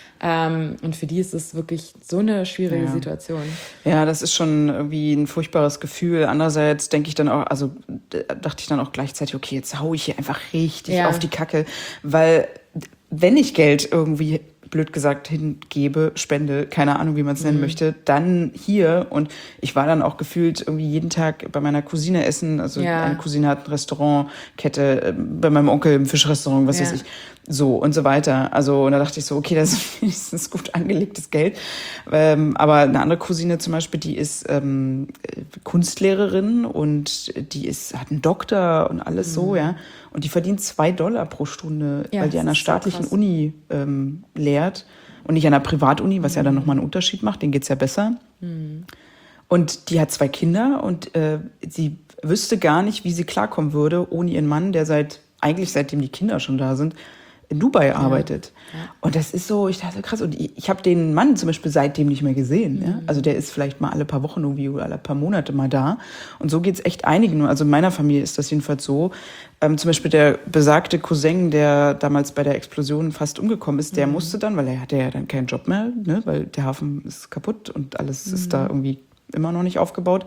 Ähm, und für die ist es wirklich so eine schwierige ja. Situation. Ja, das ist schon irgendwie ein furchtbares Gefühl. Andererseits denke ich dann auch, also dachte ich dann auch gleichzeitig, okay, jetzt hau ich hier einfach richtig ja. auf die Kacke, weil wenn ich Geld irgendwie blöd gesagt hingebe, spende, keine Ahnung, wie man es nennen mhm. möchte, dann hier und ich war dann auch gefühlt irgendwie jeden Tag bei meiner Cousine essen, also ja. eine Cousine hat eine Restaurantkette, bei meinem Onkel im Fischrestaurant, was ja. weiß ich, so und so weiter. Also und da dachte ich so, okay, das ist wenigstens gut angelegtes Geld. Ähm, aber eine andere Cousine zum Beispiel, die ist ähm, Kunstlehrerin und die ist hat einen Doktor und alles mhm. so, ja. Und die verdient zwei Dollar pro Stunde, ja, weil die an einer staatlichen so Uni ähm, lehrt und nicht an einer Privatuni, was mhm. ja dann nochmal einen Unterschied macht, denen geht's ja besser. Mhm. Und die hat zwei Kinder und äh, sie wüsste gar nicht, wie sie klarkommen würde ohne ihren Mann, der seit eigentlich seitdem die Kinder schon da sind, in Dubai arbeitet. Ja. Ja. Und das ist so, ich dachte, krass. Und ich, ich habe den Mann zum Beispiel seitdem nicht mehr gesehen. Mhm. Ja? Also der ist vielleicht mal alle paar Wochen irgendwie oder alle paar Monate mal da. Und so geht's echt einigen. Also in meiner Familie ist das jedenfalls so. Ähm, zum Beispiel der besagte Cousin, der damals bei der Explosion fast umgekommen ist, der mhm. musste dann, weil er hatte ja dann keinen Job mehr, ne? Weil der Hafen ist kaputt und alles mhm. ist da irgendwie immer noch nicht aufgebaut.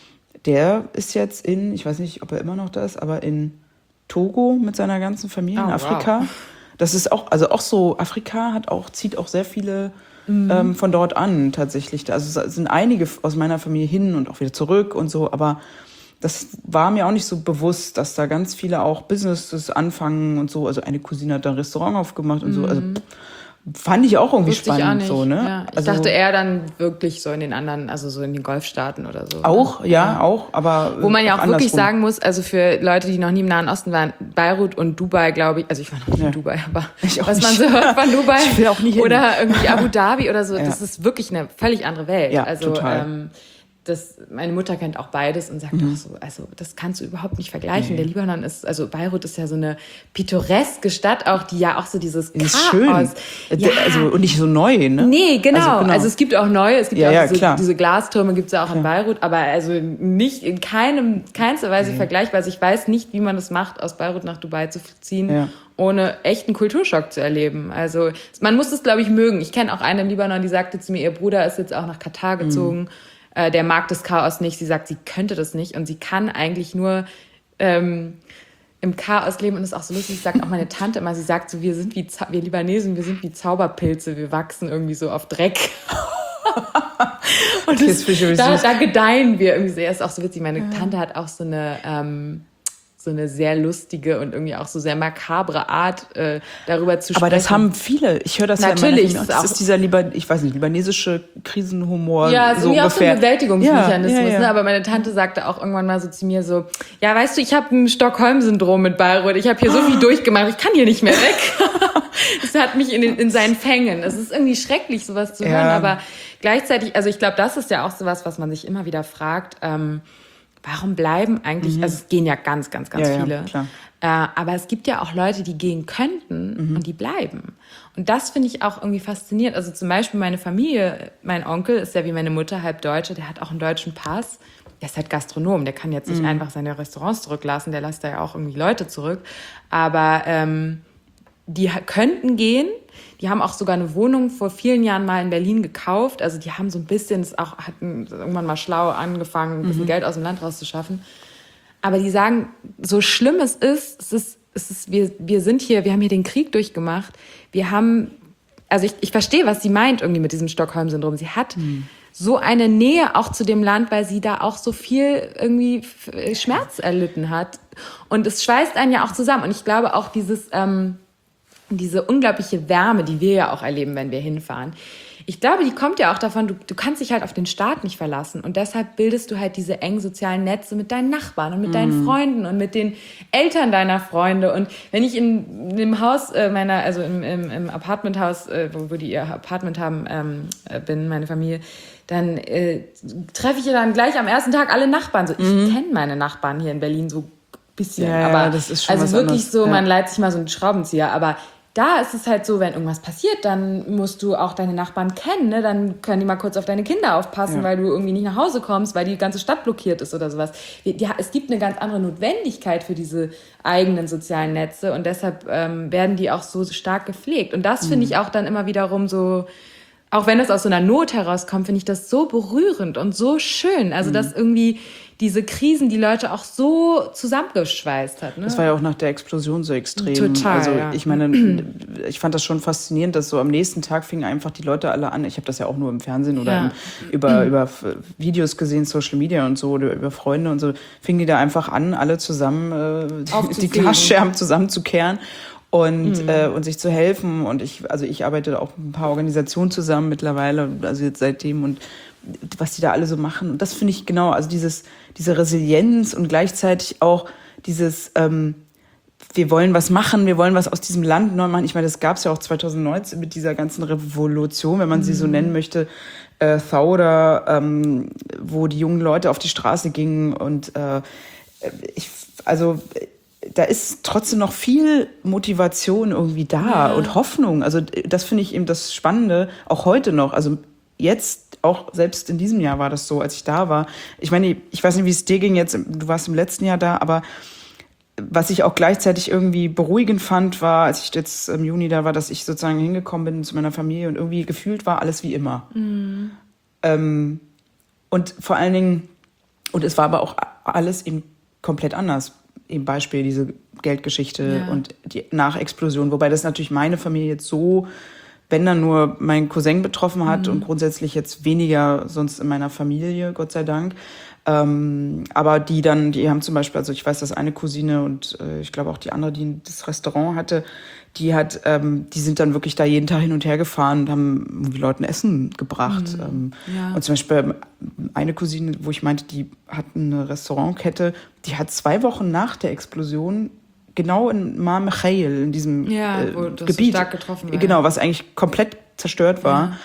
Der ist jetzt in, ich weiß nicht, ob er immer noch da ist, aber in Togo mit seiner ganzen Familie oh, in Afrika. Wow. Das ist auch, also auch so, Afrika hat auch, zieht auch sehr viele mhm. ähm, von dort an tatsächlich. Also es sind einige aus meiner Familie hin und auch wieder zurück und so, aber das war mir auch nicht so bewusst, dass da ganz viele auch Businesses anfangen und so. Also eine Cousine hat da ein Restaurant aufgemacht und mhm. so. Also fand ich auch irgendwie Wusste spannend. Ich so, ne? Ja. Ich also, dachte eher dann wirklich so in den anderen, also so in den Golfstaaten oder so. Auch, ne? ja, ja, auch, aber wo man ja auch andersrum. Wirklich sagen muss, also für Leute, die noch nie im Nahen Osten waren, Beirut und Dubai, glaube ich, also ich war noch nie ja. in Dubai, aber was man so hört von Dubai ich will auch nie hin. Oder irgendwie Abu Dhabi oder so, ja. das ist wirklich eine völlig andere Welt. Ja, also total. Ähm, das, meine Mutter kennt auch beides und sagt mhm. auch so, also das kannst du überhaupt nicht vergleichen. Nee. Der Libanon ist, also Beirut ist ja so eine pittoreske Stadt auch, die ja auch so dieses ist Chaos. Schön. Ja. Also, und nicht so neu, ne? Nee, genau. Also, genau. also es gibt auch neue, es gibt ja, auch ja, diese, diese Glastürme, gibt es ja auch klar. in Beirut, aber also nicht in keinem, keinster Weise nee. vergleichbar. Also ich weiß nicht, wie man das macht, aus Beirut nach Dubai zu ziehen. Ja. ohne echten Kulturschock zu erleben. Also man muss es, glaube ich, mögen. Ich kenne auch eine im Libanon, die sagte zu mir, ihr Bruder ist jetzt auch nach Katar gezogen. Mhm. Äh, der mag das Chaos nicht. Sie sagt, sie könnte das nicht. Und sie kann eigentlich nur ähm, im Chaos leben. Und das ist auch so lustig. Das sagt auch meine Tante immer. Sie sagt so, wir sind wie Zau- wir Libanesen, wir sind wie Zauberpilze. Wir wachsen irgendwie so auf Dreck. Und das, da, da gedeihen wir irgendwie sehr. Ist auch so witzig. Meine ja. Tante hat auch so eine... Ähm, so eine sehr lustige und irgendwie auch so sehr makabre Art, äh, darüber zu sprechen. Aber das haben viele. Ich höre das Natürlich, ja immer. Das ist dieser, Liban- ich weiß nicht, libanesische Krisenhumor. Ja, es ist so irgendwie ungefähr. auch so ein Bewältigungsmechanismus. Ja, ja, ja. Ne? Aber meine Tante sagte auch irgendwann mal so zu mir so, ja, weißt du, ich habe ein Stockholm-Syndrom mit Beirut. Ich habe hier so viel durchgemacht, ich kann hier nicht mehr weg. Das hat mich in, den, in seinen Fängen. Es ist irgendwie schrecklich, sowas zu hören. Ja. Aber gleichzeitig, also ich glaube, das ist ja auch sowas, was man sich immer wieder fragt, ähm, warum bleiben eigentlich, mhm. also es gehen ja ganz, ganz, ganz ja, viele, ja, klar. Äh, aber es gibt ja auch Leute, die gehen könnten mhm. und die bleiben. Und das finde ich auch irgendwie faszinierend. Also zum Beispiel meine Familie, mein Onkel ist ja wie meine Mutter halb Deutsche, der hat auch einen deutschen Pass. Der ist halt Gastronom, der kann jetzt nicht mhm. einfach seine Restaurants zurücklassen, der lässt da ja auch irgendwie Leute zurück. Aber ähm, die könnten gehen. Die haben auch sogar eine Wohnung vor vielen Jahren mal in Berlin gekauft. Also die haben so ein bisschen, das auch, hatten irgendwann mal schlau angefangen, ein bisschen mhm. Geld aus dem Land rauszuschaffen. Aber die sagen, so schlimm es ist, es ist, es ist wir, wir sind hier, wir haben hier den Krieg durchgemacht. Wir haben, also ich, ich verstehe, was sie meint irgendwie mit diesem Stockholm-Syndrom. Sie hat mhm. so eine Nähe auch zu dem Land, weil sie da auch so viel irgendwie Schmerz erlitten hat. Und es schweißt einen ja auch zusammen. Und ich glaube auch dieses... Ähm, diese unglaubliche Wärme, die wir ja auch erleben, wenn wir hinfahren. Ich glaube, die kommt ja auch davon, du, du kannst dich halt auf den Staat nicht verlassen. Und deshalb bildest du halt diese engen sozialen Netze mit deinen Nachbarn und mit mm. deinen Freunden und mit den Eltern deiner Freunde. Und wenn ich in, in dem Haus äh, meiner, also im, im, im Apartmenthaus, äh, wo, wo die ihr Apartment haben, ähm, äh, bin, meine Familie, dann äh, treffe ich ja dann gleich am ersten Tag alle Nachbarn. So, ich mm. kenne meine Nachbarn hier in Berlin so ein bisschen. Ja, aber ja, das ist schon also was wirklich anderes. so, ja. man leiht sich mal so einen Schraubenzieher, aber da ist es halt so, wenn irgendwas passiert, dann musst du auch deine Nachbarn kennen, ne? Dann können die mal kurz auf deine Kinder aufpassen, ja. weil du irgendwie nicht nach Hause kommst, weil die ganze Stadt blockiert ist oder sowas. Ja, es gibt eine ganz andere Notwendigkeit für diese eigenen sozialen Netze und deshalb ähm, werden die auch so stark gepflegt. Und das mhm. finde ich auch dann immer wiederum so, auch wenn das aus so einer Not herauskommt, finde ich das so berührend und so schön. Also, mhm. dass irgendwie diese Krisen die Leute auch so zusammengeschweißt hat. Ne? Das war ja auch nach der Explosion so extrem. Total, also ja. ich meine, ich fand das schon faszinierend, dass so am nächsten Tag fingen einfach die Leute alle an. Ich habe das ja auch nur im Fernsehen oder ja. im, über, über Videos gesehen, Social Media und so, oder über Freunde und so, fingen die da einfach an, alle zusammen äh, die Glasscherben zusammenzukehren. Und, mhm. äh, und sich zu helfen. Und ich, also ich arbeite auch mit ein paar Organisationen zusammen mittlerweile, also jetzt seitdem und was die da alle so machen. Und das finde ich genau, also dieses, diese Resilienz und gleichzeitig auch dieses, ähm, wir wollen was machen, wir wollen was aus diesem Land neu machen. Ich meine, das gab es ja auch zwanzig neunzehn mit dieser ganzen Revolution, wenn man mhm. sie so nennen möchte, äh, Thawra, ähm, wo die jungen Leute auf die Straße gingen. Und äh, ich, also da ist trotzdem noch viel Motivation irgendwie da ja. und Hoffnung. Also das finde ich eben das Spannende, auch heute noch. Also jetzt, auch selbst in diesem Jahr war das so, als ich da war. Ich meine, ich weiß nicht, wie es dir ging jetzt, du warst im letzten Jahr da, aber was ich auch gleichzeitig irgendwie beruhigend fand, war, als ich jetzt im Juni da war, dass ich sozusagen hingekommen bin zu meiner Familie und irgendwie gefühlt war alles wie immer. Mhm. Ähm, und vor allen Dingen, und es war aber auch alles eben komplett anders. Im Beispiel diese Geldgeschichte ja. und die Nachexplosion, wobei das natürlich meine Familie jetzt so, wenn dann nur mein Cousin betroffen hat mhm. und grundsätzlich jetzt weniger sonst in meiner Familie, Gott sei Dank. Ähm, aber die dann, die haben zum Beispiel, also ich weiß, dass eine Cousine und äh, ich glaube auch die andere, die das Restaurant hatte, die hat, ähm, die sind dann wirklich da jeden Tag hin und her gefahren und haben die Leuten Essen gebracht. Mhm. Ähm, ja. Und zum Beispiel eine Cousine, wo ich meinte, die hat eine Restaurantkette, die hat zwei Wochen nach der Explosion genau in Mar Mikhail, in diesem ja, äh, wo das Gebiet, so stark getroffen war. Genau, was eigentlich komplett zerstört war.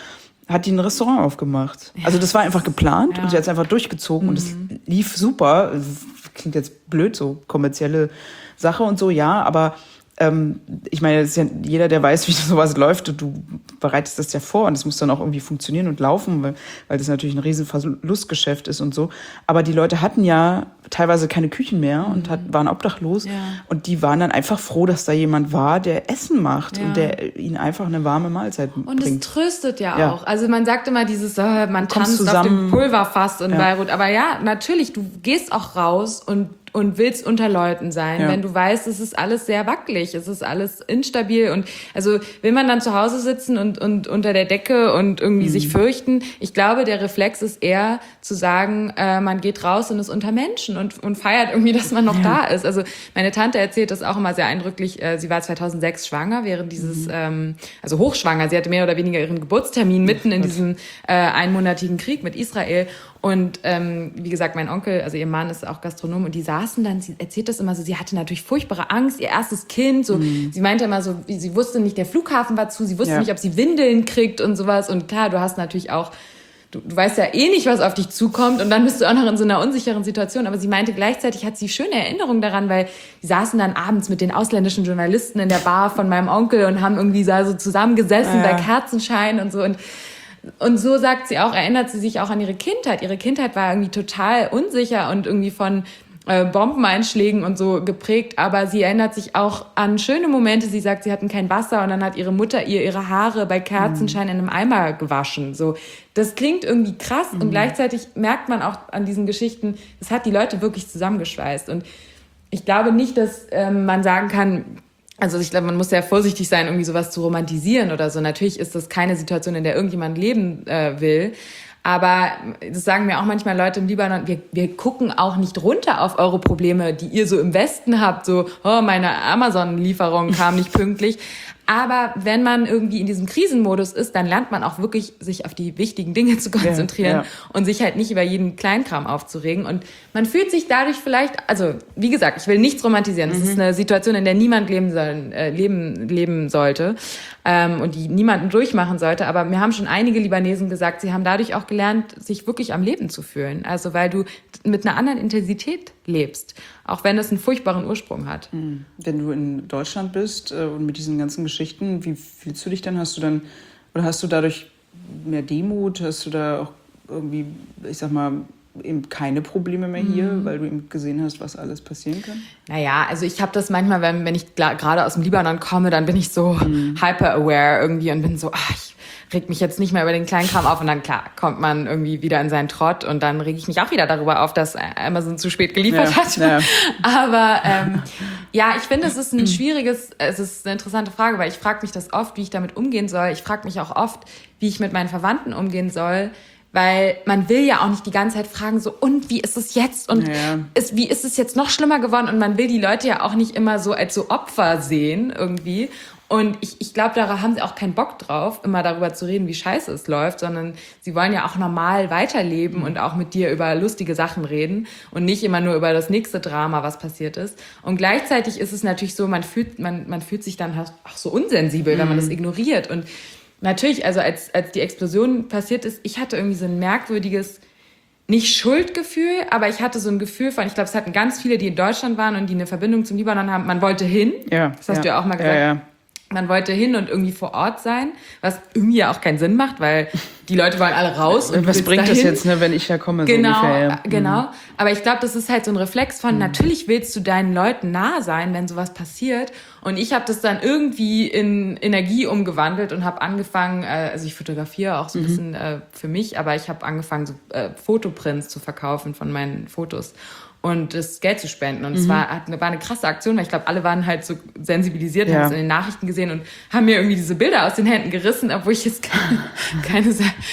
hat die ein Restaurant aufgemacht. Ja. Also das war einfach geplant ja. und sie hat es einfach durchgezogen mhm. und es lief super. Klingt jetzt blöd, so kommerzielle Sache und so, ja, aber ähm, ich meine, das ist ja jeder, der weiß, wie sowas läuft, und du bereitest das ja vor und es muss dann auch irgendwie funktionieren und laufen, weil, weil das natürlich ein riesen Verlustgeschäft ist und so. Aber die Leute hatten ja teilweise keine Küchen mehr und mhm. hat, waren obdachlos ja. und die waren dann einfach froh, dass da jemand war, der Essen macht ja. und der ihnen einfach eine warme Mahlzeit und bringt. Und es tröstet ja, ja auch. Also man sagt immer dieses, äh, man tanzt zusammen auf dem Pulverfass in ja. Beirut. Aber ja, natürlich, du gehst auch raus und und willst unter Leuten sein, ja. wenn du weißt, es ist alles sehr wackelig, es ist alles instabil und also will man dann zu Hause sitzen und, und unter der Decke und irgendwie mhm. sich fürchten. Ich glaube, der Reflex ist eher zu sagen, äh, man geht raus und ist unter Menschen und, und feiert irgendwie, dass man noch ja. da ist. Also meine Tante erzählt das auch immer sehr eindrücklich. Äh, sie war zweitausendsechs schwanger während dieses, mhm. ähm, also hochschwanger. Sie hatte mehr oder weniger ihren Geburtstermin mitten in diesem äh, einmonatigen Krieg mit Israel. Und ähm, wie gesagt, mein Onkel, also ihr Mann ist auch Gastronom und die saßen dann, sie erzählt das immer so, sie hatte natürlich furchtbare Angst, ihr erstes Kind, so, mhm. sie meinte immer so, sie wusste nicht, der Flughafen war zu, sie wusste ja. nicht, ob sie Windeln kriegt und sowas und klar, du hast natürlich auch, du, du weißt ja eh nicht, was auf dich zukommt und dann bist du auch noch in so einer unsicheren Situation, aber sie meinte, gleichzeitig hat sie schöne Erinnerungen daran, weil sie saßen dann abends mit den ausländischen Journalisten in der Bar von meinem Onkel und haben irgendwie so zusammengesessen ja. bei Kerzenschein und so und Und so sagt sie auch, erinnert sie sich auch an ihre Kindheit. Ihre Kindheit war irgendwie total unsicher und irgendwie von äh, Bombeneinschlägen und so geprägt. Aber sie erinnert sich auch an schöne Momente. Sie sagt, sie hatten kein Wasser und dann hat ihre Mutter ihr ihre Haare bei Kerzenschein in einem Eimer gewaschen. So, das klingt irgendwie krass mhm. und gleichzeitig merkt man auch an diesen Geschichten, es hat die Leute wirklich zusammengeschweißt. Und ich glaube nicht, dass ähm, man sagen kann, also ich glaube, man muss sehr vorsichtig sein, irgendwie sowas zu romantisieren oder so. Natürlich ist das keine Situation, in der irgendjemand leben äh, will. Aber das sagen mir auch manchmal Leute im Libanon, wir, wir gucken auch nicht runter auf eure Probleme, die ihr so im Westen habt. So, oh, meine Amazon-Lieferung kam nicht pünktlich. Aber wenn man irgendwie in diesem Krisenmodus ist, dann lernt man auch wirklich, sich auf die wichtigen Dinge zu konzentrieren ja, ja. und sich halt nicht über jeden Kleinkram aufzuregen. Und man fühlt sich dadurch vielleicht, also wie gesagt, ich will nichts romantisieren. Das mhm. ist eine Situation, in der niemand leben, soll, äh, leben, leben sollte ähm, und die niemanden durchmachen sollte. Aber mir haben schon einige Libanesen gesagt, sie haben dadurch auch gelernt, sich wirklich am Leben zu fühlen. Also weil du mit einer anderen Intensität lebst, auch wenn es einen furchtbaren Ursprung hat. Wenn du in Deutschland bist äh, und mit diesen ganzen Geschichten, wie fühlst du dich dann? Hast du dann, oder hast du dadurch mehr Demut? Hast du da auch irgendwie, ich sag mal, eben keine Probleme mehr hier, mhm. weil du eben gesehen hast, was alles passieren kann? Naja, also ich habe das manchmal, wenn, wenn ich gerade aus dem Libanon komme, dann bin ich so mhm. hyper-aware irgendwie und bin so, ach, ich reg mich jetzt nicht mehr über den Kleinkram auf und dann, klar, kommt man irgendwie wieder in seinen Trott und dann reg ich mich auch wieder darüber auf, dass Amazon zu spät geliefert ja, hat. Ja. Aber ähm, ja, ich finde, es ist ein schwieriges, es ist eine interessante Frage, weil ich frage mich das oft, wie ich damit umgehen soll. Ich frage mich auch oft, wie ich mit meinen Verwandten umgehen soll, weil man will ja auch nicht die ganze Zeit fragen, so, und wie ist es jetzt? Und ja. ist, wie ist es jetzt noch schlimmer geworden? Und man will die Leute ja auch nicht immer so als so Opfer sehen irgendwie. Und ich, ich glaube, da haben sie auch keinen Bock drauf, immer darüber zu reden, wie scheiße es läuft, sondern sie wollen ja auch normal weiterleben und auch mit dir über lustige Sachen reden und nicht immer nur über das nächste Drama, was passiert ist. Und gleichzeitig ist es natürlich so, man fühlt, man, man fühlt sich dann auch so unsensibel, mhm. wenn man das ignoriert. Und natürlich, also als, als die Explosion passiert ist, ich hatte irgendwie so ein merkwürdiges, nicht Schuldgefühl, aber ich hatte so ein Gefühl von, ich glaube, es hatten ganz viele, die in Deutschland waren und die eine Verbindung zum Libanon haben, man wollte hin. Ja, das hast ja. du ja auch mal gesagt. Ja, ja. Man wollte hin und irgendwie vor Ort sein, was irgendwie ja auch keinen Sinn macht, weil die Leute wollen alle raus. Und was bringt dahin. Das jetzt, ne, wenn ich da komme? Genau, so ungefähr, ja. genau. Mhm. Aber ich glaube, das ist halt so ein Reflex von, mhm. natürlich willst du deinen Leuten nah sein, wenn sowas passiert. Und ich habe das dann irgendwie in Energie umgewandelt und habe angefangen, äh, also ich fotografiere auch so ein mhm. bisschen äh, für mich, aber ich habe angefangen, so äh, Fotoprints zu verkaufen von meinen Fotos und das Geld zu spenden. Und es mhm. war, war eine krasse Aktion, weil ich glaube, alle waren halt so sensibilisiert, ja. haben es in den Nachrichten gesehen und haben mir irgendwie diese Bilder aus den Händen gerissen, obwohl ich jetzt keine, keine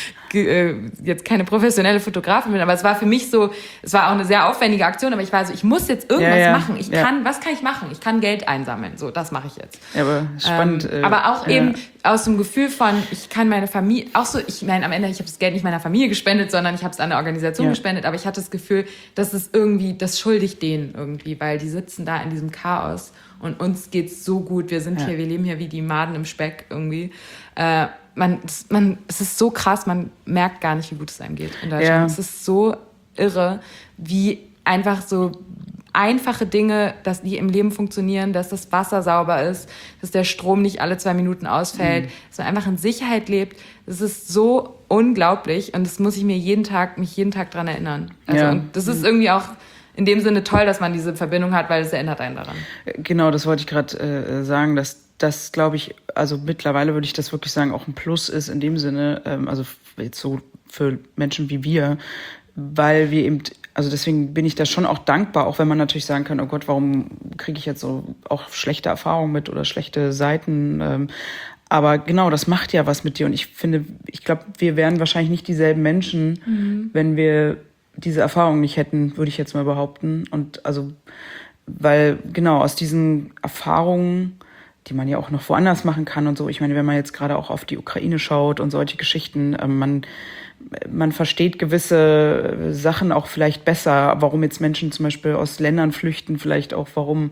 jetzt keine professionelle Fotografin bin, aber es war für mich so, es war auch eine sehr aufwendige Aktion, aber ich war so, ich muss jetzt irgendwas ja, ja. machen. Ich ja. kann, was kann ich machen? Ich kann Geld einsammeln. So, das mache ich jetzt. Ja, aber spannend. Ähm, aber auch ja. eben aus dem Gefühl von, ich kann meine Familie, auch so, ich meine, am Ende, ich habe das Geld nicht meiner Familie gespendet, sondern ich habe es an eine Organisation ja. gespendet, aber ich hatte das Gefühl, dass es irgendwie, das schuldig denen irgendwie, weil die sitzen da in diesem Chaos und uns geht's so gut, wir sind ja. hier, wir leben hier wie die Maden im Speck irgendwie. Äh, man, man, es ist so krass, man merkt gar nicht, wie gut es einem geht in Deutschland. Ja. Es ist so irre, wie einfach so einfache Dinge, dass die im Leben funktionieren, dass das Wasser sauber ist, dass der Strom nicht alle zwei Minuten ausfällt, mhm. dass man einfach in Sicherheit lebt. Das ist so unglaublich und das muss ich mir jeden Tag, mich jeden Tag dran erinnern. Also ja. und das ist irgendwie auch in dem Sinne toll, dass man diese Verbindung hat, weil es erinnert einen daran. Genau, das wollte ich gerade äh, sagen, dass das, glaube ich, also mittlerweile würde ich das wirklich sagen, auch ein Plus ist in dem Sinne, ähm, also jetzt so für Menschen wie wir, weil wir eben, also deswegen bin ich da schon auch dankbar, auch wenn man natürlich sagen kann, oh Gott, warum kriege ich jetzt so auch schlechte Erfahrungen mit oder schlechte Seiten. Ähm, aber genau, das macht ja was mit dir. Und ich finde, ich glaube, wir wären wahrscheinlich nicht dieselben Menschen, mhm. wenn wir diese Erfahrungen nicht hätten, würde ich jetzt mal behaupten. Und also, weil genau aus diesen Erfahrungen, die man ja auch noch woanders machen kann und so, ich meine, wenn man jetzt gerade auch auf die Ukraine schaut und solche Geschichten, ähm, man Man versteht gewisse Sachen auch vielleicht besser, warum jetzt Menschen zum Beispiel aus Ländern flüchten, vielleicht auch warum,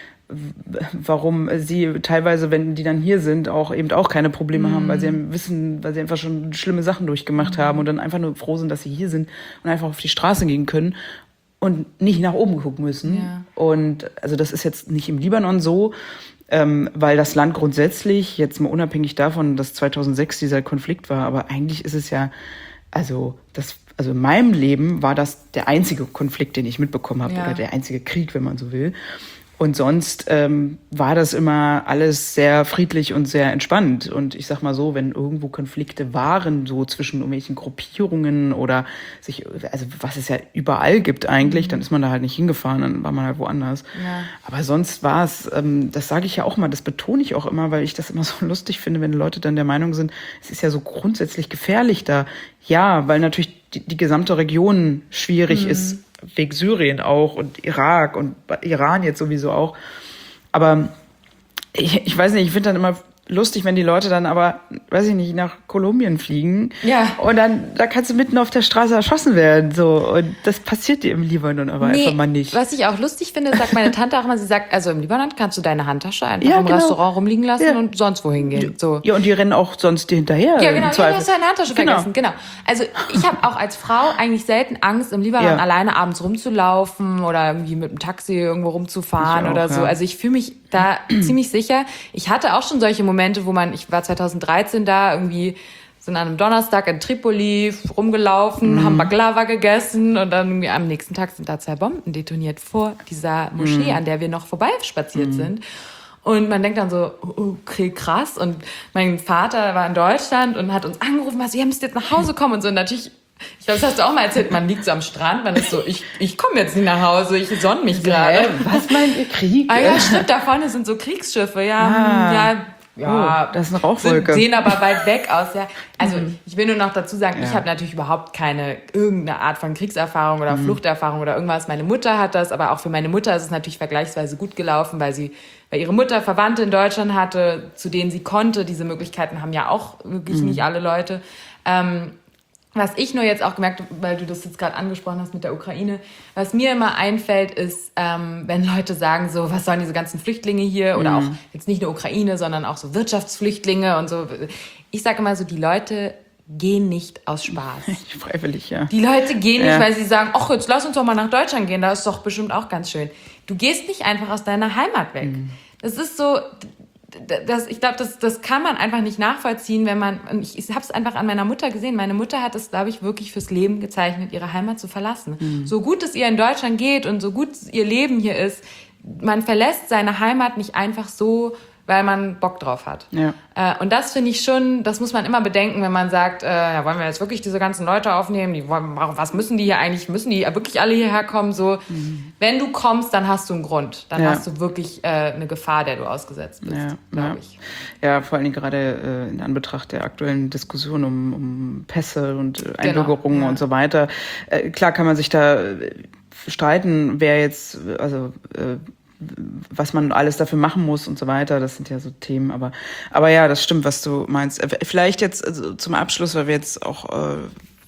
warum sie teilweise, wenn die dann hier sind, auch eben auch keine Probleme mhm. haben, weil sie wissen, weil sie einfach schon schlimme Sachen durchgemacht mhm. haben und dann einfach nur froh sind, dass sie hier sind und einfach auf die Straße gehen können und nicht nach oben gucken müssen. Ja. Und also das ist jetzt nicht im Libanon so, Ähm, weil das Land grundsätzlich, jetzt mal unabhängig davon, dass zweitausendsechs dieser Konflikt war, aber eigentlich ist es ja, also das, also in meinem Leben war das der einzige Konflikt, den ich mitbekommen habe, ja. oder der einzige Krieg, wenn man so will. Und sonst ähm, war das immer alles sehr friedlich und sehr entspannt. Und ich sag mal so, wenn irgendwo Konflikte waren, so zwischen irgendwelchen Gruppierungen oder sich, also was es ja überall gibt eigentlich, mhm. dann ist man da halt nicht hingefahren, dann war man halt woanders. Ja. Aber sonst war es, ähm, das sage ich ja auch mal, das betone ich auch immer, weil ich das immer so lustig finde, wenn Leute dann der Meinung sind, es ist ja so grundsätzlich gefährlich da. Ja, weil natürlich die, die gesamte Region schwierig mhm. ist, wegen Syrien auch und Irak und Iran jetzt sowieso auch. Aber ich, ich weiß nicht, ich finde dann immer lustig, wenn die Leute dann aber, weiß ich nicht, nach Kolumbien fliegen. Ja. Und dann, da kannst du mitten auf der Straße erschossen werden, so. Und das passiert dir im Libanon aber nee, einfach mal nicht. Was ich auch lustig finde, sagt meine Tante auch immer, sie sagt, also im Libanon kannst du deine Handtasche einfach ja, im genau. Restaurant rumliegen lassen ja. und sonst wohin gehen, so. Ja, und die rennen auch sonst dir hinterher. Ja, genau, ja, du hast deine Handtasche genau. vergessen, genau. Also ich habe auch als Frau eigentlich selten Angst, im Libanon ja. alleine abends rumzulaufen oder irgendwie mit dem Taxi irgendwo rumzufahren auch, oder so. Ja. Also ich fühle mich da ziemlich sicher. Ich hatte auch schon solche Momente, wo man, ich war zweitausenddreizehn da, irgendwie sind an einem Donnerstag in Tripoli rumgelaufen, mhm. haben Baklava gegessen und dann irgendwie am nächsten Tag sind da zwei Bomben detoniert vor dieser Moschee, mhm. an der wir noch vorbeispaziert mhm. sind. Und man denkt dann so, okay, krass. Und mein Vater war in Deutschland und hat uns angerufen, was, ihr müsst jetzt nach Hause kommen und so. Und natürlich, ich glaube, das hast du auch mal erzählt, man liegt so am Strand, man ist so, ich, ich komme jetzt nicht nach Hause, ich sonne mich gerade. Was meint ihr, Krieg? Ah ja, stimmt, da vorne sind so Kriegsschiffe, ja, ah. ja. Ja, oh, das ist eine Rauchwolke. Sind, sehen aber weit weg aus, ja. Also mhm. ich will nur noch dazu sagen, ja. ich habe natürlich überhaupt keine irgendeine Art von Kriegserfahrung oder mhm. Fluchterfahrung oder irgendwas. Meine Mutter hat das, aber auch für meine Mutter ist es natürlich vergleichsweise gut gelaufen, weil sie, weil ihre Mutter Verwandte in Deutschland hatte, zu denen sie konnte. Diese Möglichkeiten haben ja auch wirklich mhm. nicht alle Leute. Ähm, Was ich nur jetzt auch gemerkt habe, weil du das jetzt gerade angesprochen hast mit der Ukraine, was mir immer einfällt, ist, ähm, wenn Leute sagen so, was sollen diese ganzen Flüchtlinge hier? Oder mhm. auch jetzt nicht nur Ukraine, sondern auch so Wirtschaftsflüchtlinge und so. Ich sage immer so, die Leute gehen nicht aus Spaß. Freiwillig, ja. Die Leute gehen nicht, ja. weil sie sagen, ach, jetzt lass uns doch mal nach Deutschland gehen, da ist doch bestimmt auch ganz schön. Du gehst nicht einfach aus deiner Heimat weg. Mhm. Das ist so... Das, ich glaube, das, das kann man einfach nicht nachvollziehen, wenn man, und ich, ich habe es einfach an meiner Mutter gesehen, meine Mutter hat es, glaube ich, wirklich fürs Leben gezeichnet, ihre Heimat zu verlassen. Mhm. So gut es ihr in Deutschland geht und so gut ihr Leben hier ist, man verlässt seine Heimat nicht einfach so, weil man Bock drauf hat. Ja. Äh, und das finde ich schon, das muss man immer bedenken, wenn man sagt, äh, ja, wollen wir jetzt wirklich diese ganzen Leute aufnehmen? Die wollen, was müssen die hier eigentlich? Müssen die wirklich alle hierher kommen? So, mhm. wenn du kommst, dann hast du einen Grund. Dann ja. hast du wirklich äh, eine Gefahr, der du ausgesetzt bist, ja. glaube ja. ich. Ja, vor allen Dingen gerade äh, in Anbetracht der aktuellen Diskussion um, um Pässe und äh, Einbürgerungen genau. ja. und so weiter. Äh, klar kann man sich da äh, streiten, wer jetzt, also äh, was man alles dafür machen muss und so weiter, das sind ja so Themen, aber aber ja, das stimmt, was du meinst. Vielleicht jetzt also zum Abschluss, weil wir jetzt auch äh,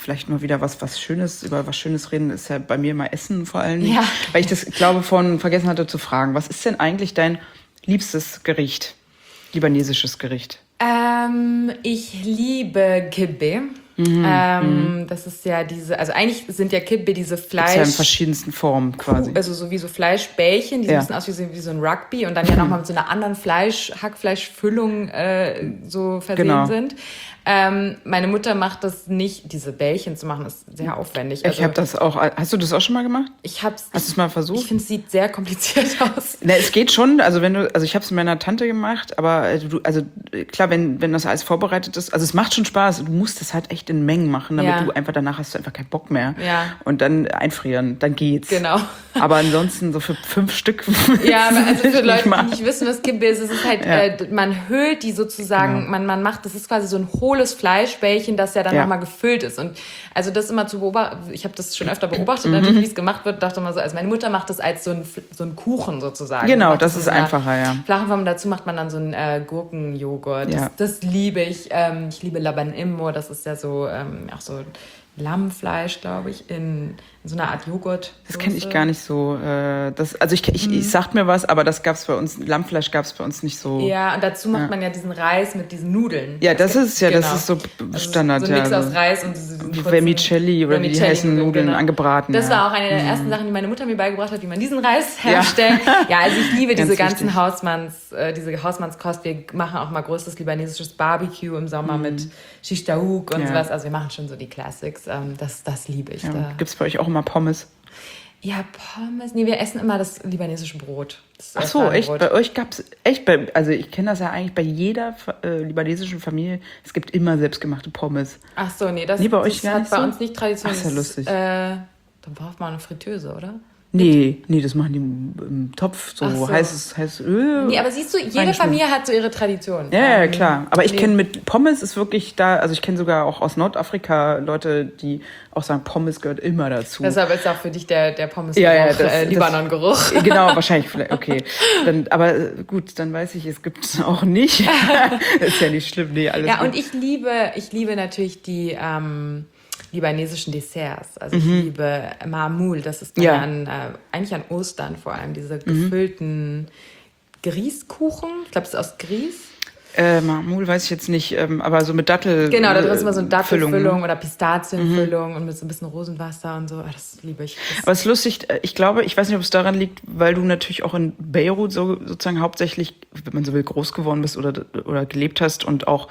vielleicht mal wieder was, was Schönes, über was Schönes reden, ist ja bei mir immer Essen vor allem. Ja. Weil ich das, glaube von vergessen hatte zu fragen. Was ist denn eigentlich dein liebstes Gericht? Libanesisches Gericht? Ähm, ich liebe Kibbeh. Mhm, ähm, mhm. Das ist ja diese, also eigentlich sind ja Kibbeh diese Fleisch... Gibt's ja in verschiedensten Formen quasi. Also so wie so Fleischbällchen, die ja. sehen ein bisschen aus wie so, wie so ein Rugby und dann ja nochmal mit so einer anderen Fleisch, Hackfleischfüllung äh, so versehen genau. sind. Ähm, meine Mutter macht das nicht, diese Bällchen zu machen, ist sehr aufwendig. Also, ich habe das auch, hast du das auch schon mal gemacht? Ich hab's. Hast du es mal versucht? Ich finde, es sieht sehr kompliziert aus. Na, es geht schon, also wenn du, also ich habe es mit meiner Tante gemacht, aber du, also klar, wenn, wenn das alles vorbereitet ist, also es macht schon Spaß, du musst es halt echt in Mengen machen, damit ja. du einfach, danach hast du einfach keinen Bock mehr. Ja. Und dann einfrieren, dann geht's. Genau. Aber ansonsten so für fünf Stück. Ja, also für Leute, die nicht wissen, was Kibbeh ist, es ist halt, ja. äh, man höhlt die sozusagen, genau. man, man macht, das ist quasi so ein hohles Fleischbällchen, das ja dann ja. nochmal gefüllt ist. Und also das immer zu beobachten, ich habe das schon öfter beobachtet, mhm. natürlich, wie es gemacht wird, dachte mal so, also meine Mutter macht das als so ein, so ein Kuchen sozusagen. Genau, das ist einfacher, ja. Flachen Form, dazu macht man dann so einen äh, Gurkenjoghurt. Das, ja. das liebe ich. Ähm, ich liebe Laban Immo, das ist ja so, ähm, auch so Lammfleisch, glaube ich, in, in so einer Art Joghurt. Das kenne ich gar nicht so. Äh, das, also ich, ich, ich sagt mir was, aber das gab's bei uns, Lammfleisch gab es bei uns nicht so. Ja, und dazu macht ja. man ja diesen Reis mit diesen Nudeln. Ja, das, das ist ja, genau. das ist so Standard. Also so ein Mix ja, aus Reis und diese Vermicelli oder wie die heißen Nudeln genau. angebraten. Das ja. war auch eine der ersten Sachen, die meine Mutter mir beigebracht hat, wie man diesen Reis herstellt. Ja, ja also ich liebe diese ganzen wichtig. Hausmanns, äh, diese Hausmannskost. Wir machen auch mal größtes libanesisches Barbecue im Sommer mm. mit Shish Taouk und ja. sowas. Also wir machen schon so die Classics. Ähm, das, das liebe ich. Ja. Da. Gibt es bei euch auch immer Pommes? Ja, Pommes. Nee, wir essen immer das libanesische Brot. Das Ach so, echt? Bei euch gab es echt, bei, also ich kenne das ja eigentlich bei jeder äh, libanesischen Familie, es gibt immer selbstgemachte Pommes. Ach so, nee, das, nee, bei euch das gar hat nicht bei so? uns nicht Tradition. Ach, ist ja lustig. Äh, dann braucht man eine Fritteuse, oder? Nee, nee, das machen die im Topf, so, so. heißes, heißes Öl. Nee, aber siehst du, jede Familie hat so ihre Tradition. Ja, ja, klar. Aber ich nee. kenne mit Pommes ist wirklich da, also ich kenne sogar auch aus Nordafrika Leute, die auch sagen, Pommes gehört immer dazu. Deshalb ist auch für dich der, der Pommes ja, ja, das, äh, Libanon-Geruch. Genau, wahrscheinlich, vielleicht, okay. Dann, aber gut, dann weiß ich, es gibt es auch nicht. Ist ja nicht schlimm, nee, alles Ja, gut. und ich liebe, ich liebe natürlich die ähm, libanesischen Desserts. Also ich Mhm. liebe Ma'amoul, das ist dann Ja. an, äh, eigentlich an Ostern vor allem, diese gefüllten Grießkuchen. Ich glaube, es ist aus Grieß. Äh, Ma'amoul weiß ich jetzt nicht, ähm, aber so mit Dattel. Genau, da drin ist immer so eine Füllung, Dattelfüllung ne? oder Pistazienfüllung mhm. und mit so ein bisschen Rosenwasser und so. Ah, das liebe ich. Das Aber es ist lustig, ich glaube, ich weiß nicht, ob es daran liegt, weil du natürlich auch in Beirut so, sozusagen hauptsächlich, wenn man so will, groß geworden bist oder, oder gelebt hast und auch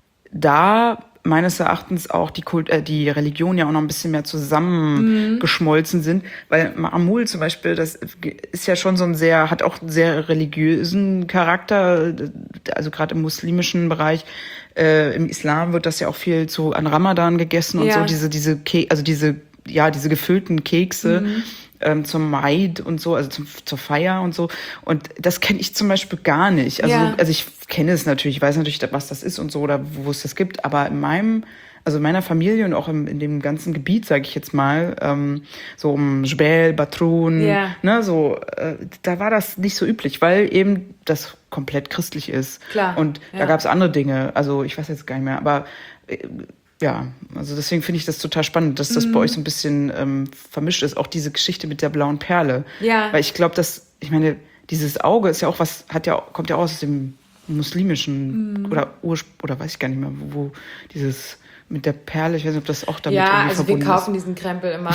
da meines Erachtens auch die Kult, äh, die Religion ja auch noch ein bisschen mehr zusammengeschmolzen mhm. sind, weil Ma'amoul zum Beispiel, das ist ja schon so ein sehr, hat auch einen sehr religiösen Charakter, also gerade im muslimischen Bereich, äh, im Islam wird das ja auch viel zu an Ramadan gegessen und ja. so, diese, diese, Ke- also diese, ja, diese gefüllten Kekse. Mhm. Ähm, zum Maid und so, also zum, zur Feier und so. Und das kenne ich zum Beispiel gar nicht. Also, ja. also ich kenne es natürlich, ich weiß natürlich, was das ist und so oder wo es das gibt, aber in meinem, also in meiner Familie und auch im, in dem ganzen Gebiet, sage ich jetzt mal, ähm, so um Jbel, Batroun, ja. ne, so, äh, da war das nicht so üblich, weil eben das komplett christlich ist. Klar. Und ja. da gab es andere Dinge, also ich weiß jetzt gar nicht mehr, aber äh, ja, also deswegen finde ich das total spannend, dass das mhm. bei euch so ein bisschen ähm, vermischt ist. Auch diese Geschichte mit der blauen Perle. Ja. Weil ich glaube, dass, ich meine, dieses Auge ist ja auch was, hat ja, kommt ja auch aus dem muslimischen mhm. oder Ursp- oder weiß ich gar nicht mehr, wo, wo dieses mit der Perle, ich weiß nicht, ob das auch damit ja, irgendwie also verbunden wir kaufen ist. diesen Krempel immer.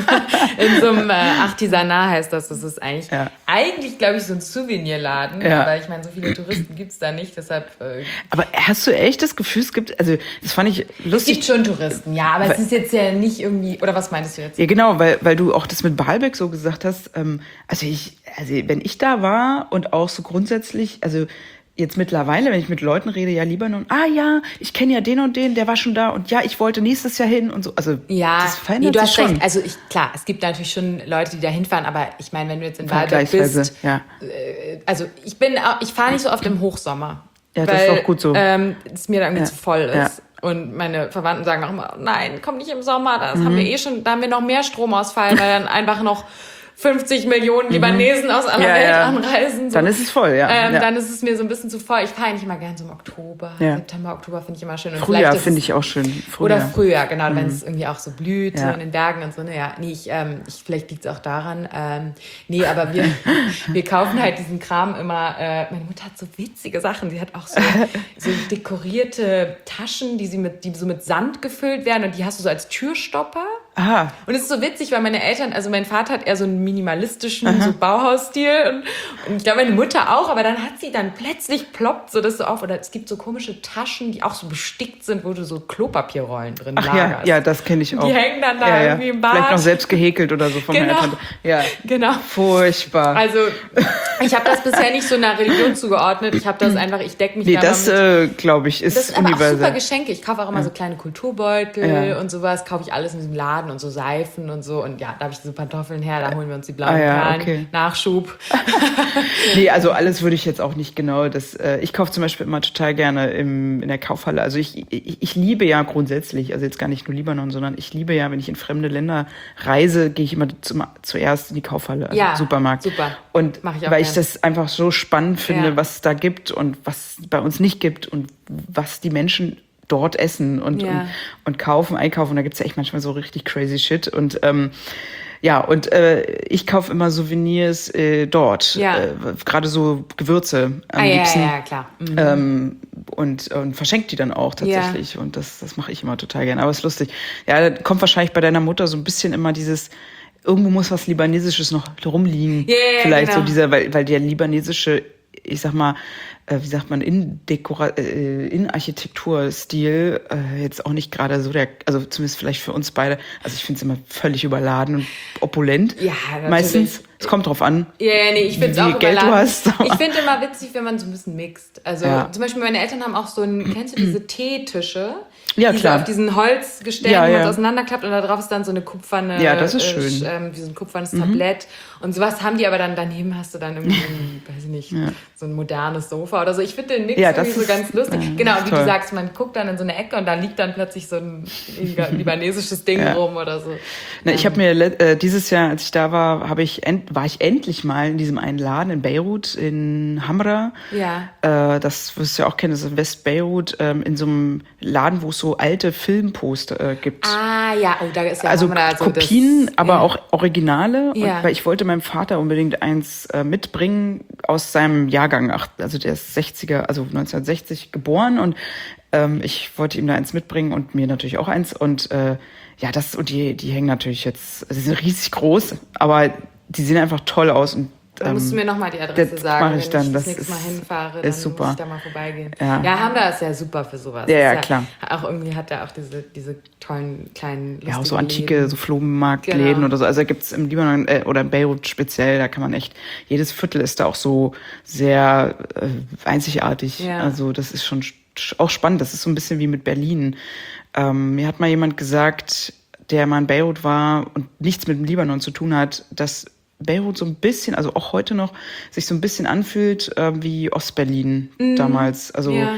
In so einem äh, Artisanat heißt das. Das ist eigentlich, Ja. eigentlich glaube ich, so ein Souvenirladen. Ja. Aber ich meine, so viele Touristen gibt es da nicht, deshalb... Äh, Aber hast du echt das Gefühl, es gibt, also das fand ich es lustig. gibt schon Touristen, ja, aber Weil- es ist jetzt ja nicht irgendwie... Oder was meinst du jetzt? Ja, genau, weil, weil du auch das mit Baalbek so gesagt hast. Ähm, also ich, also wenn ich da war und auch so grundsätzlich, also jetzt mittlerweile, wenn ich mit Leuten rede, ja, Libanon, ah ja, ich kenne ja den und den, der war schon da und ja, ich wollte nächstes Jahr hin und so. Also Ja, das nee, verändert du sich hast schon. recht. Also ich, klar, es gibt natürlich schon Leute, die da hinfahren, aber ich meine, wenn du jetzt in Baalbek Vergleichsweise, bist, ja. äh, also ich bin, auch- ich fahre nicht so oft im Hochsommer. Ja, das weil, ist auch gut so. Ähm, es mir da irgendwie Ja, zu voll ist. ja. Und meine Verwandten sagen auch immer, nein, komm nicht im Sommer, das Mhm. haben wir eh schon, da haben wir noch mehr Stromausfall, weil dann einfach noch fünfzig Millionen Libanesen aus aller Ja, Welt ja. anreisen. So. Dann ist es voll, ja. Ähm, ja. Dann ist es mir so ein bisschen zu voll. Ich fahre eigentlich immer gerne so im Oktober. Ja. September, Oktober finde ich immer schön. Und Frühjahr vielleicht ist finde es- ich auch schön. Frühjahr. Oder Frühjahr, genau, wenn es irgendwie auch so blüht, Ja. so in den Bergen und so. Ne, ja, nee, ich, ähm, ich, vielleicht liegt es auch daran. Ähm, nee, aber wir, wir kaufen halt diesen Kram immer. Äh, meine Mutter hat so witzige Sachen. Sie hat auch so, so dekorierte Taschen, die, sie mit, die so mit Sand gefüllt werden und die hast du so als Türstopper. Aha. Und es ist so witzig, weil meine Eltern, also mein Vater hat eher so einen minimalistischen so Bauhausstil und, und ich glaube meine Mutter auch, aber dann hat sie dann plötzlich ploppt so das so auf oder es gibt so komische Taschen, die auch so bestickt sind, wo du so Klopapierrollen drin Ach ja, lagerst. ja, das kenne ich auch. Die hängen dann da ja, ja. irgendwie im Bad. Vielleicht noch selbst gehäkelt oder so von Genau. meiner Tante. Ja, Genau. furchtbar. Also ich habe das bisher nicht so einer Religion zugeordnet. Ich habe das einfach, ich decke mich nee, da das mal mit. äh, glaube ich ist Das sind aber auch super universell. Geschenke. Ich kaufe auch immer so kleine Kulturbeutel Ja. und sowas. Kaufe ich alles in diesem Laden und so Seifen und so. Und ja, da habe ich diese Pantoffeln her. Da holen wir uns die blauen Ah ja, Perlen. okay. Nachschub. Nee, also alles würde ich jetzt auch nicht genau. Das, äh, ich kaufe zum Beispiel immer total gerne im, in der Kaufhalle. Also ich, ich, ich liebe ja grundsätzlich, also jetzt gar nicht nur Libanon, sondern ich liebe ja, wenn ich in fremde Länder reise, gehe ich immer zum, zuerst in die Kaufhalle, also Ja, Supermarkt. super. Und Mach ich auch weil ich gern. das einfach so spannend finde, Ja. was es da gibt und was es bei uns nicht gibt und was die Menschen dort essen und, Ja. und, und kaufen, einkaufen. Und da gibt's ja echt manchmal so richtig crazy shit. Und ähm, ja, und äh, ich kaufe immer Souvenirs äh, dort. Ja. Äh, Gerade so Gewürze am Ah, ja, liebsten. ja, ja, klar. Mhm. Ähm, und, und verschenkt die dann auch tatsächlich. Und das, das mache ich immer total gerne. Aber es ist lustig. Ja, da kommt wahrscheinlich bei deiner Mutter so ein bisschen immer dieses, irgendwo muss was Libanesisches noch rumliegen. Ja, ja, Vielleicht genau. so dieser, weil, weil der libanesische, ich sag mal, äh, wie sagt man, in Dekora äh, in Architekturstil äh, jetzt auch nicht gerade so der, also zumindest vielleicht für uns beide, also ich finde es immer völlig überladen und opulent. Ja, natürlich. Meistens. Es kommt drauf an. Ja, ja, nee, ich finde es wie auch viel Geld du überladen. hast, aber- Ich finde immer witzig, wenn man so ein bisschen mixt. Also Ja. zum Beispiel meine Eltern haben auch so ein, kennst du diese Teetische? Ja, die klar. So auf diesen Holzgestellen, Ja, wo man ja. es auseinanderklappt und da drauf ist dann so eine kupferne, Ja, das ist äh, schön. sch- ähm, wie so ein kupfernes Tablett. Und sowas haben die aber dann daneben hast du dann irgendwie, ein, weiß ich nicht, so ein modernes Sofa oder so. Ich finde den Mix Ja, irgendwie das so ist- ganz lustig. ja, genau, das ist wie du toll. sagst, man guckt dann in so eine Ecke und da liegt dann plötzlich so ein libanesisches Ding Ja. rum oder so. Na, ich habe mir le- äh, dieses Jahr, als ich da war, habe ich end, war ich endlich mal in diesem einen Laden in Beirut in Hamra. Ja. Äh, das wirst du ja auch kennen, das ist in West-Beirut, ähm, in so einem Laden, wo es so alte Filmposter äh, gibt. Ah, ja, oh, da ist ja Also auch immer so Kopien, das, aber ja. auch Originale. Ja. Und, weil ich wollte meinem Vater unbedingt eins äh, mitbringen aus seinem Jahrgang. Ach, also der ist sechziger, also neunzehnhundertsechzig geboren. Und ähm, ich wollte ihm da eins mitbringen und mir natürlich auch eins. Und äh, ja, das und die, die hängen natürlich jetzt, also die sind riesig groß, aber die sehen einfach toll aus. Und Da musst du mir nochmal die Adresse das sagen, mach ich wenn dann. ich das, Das nächste Mal ist- hinfahre, ist dann super. muss ich da mal vorbeigehen. Ja. Ja, Hamda ist ja super für sowas. Ja, ja, Ist klar. Auch irgendwie hat er auch diese, diese tollen kleinen ja, auch so lustigen antike, Läden. so Flohmarktläden Genau. oder so. Also gibt's im Libanon äh, oder in Beirut speziell, da kann man echt, jedes Viertel ist da auch so sehr äh, einzigartig. Ja. Also das ist schon sch- auch spannend. Das ist so ein bisschen wie mit Berlin. Ähm, mir hat mal jemand gesagt, der mal in Beirut war und nichts mit dem Libanon zu tun hat, dass Beirut so ein bisschen, also auch heute noch, sich so ein bisschen anfühlt äh, wie Ostberlin damals. Also Ja.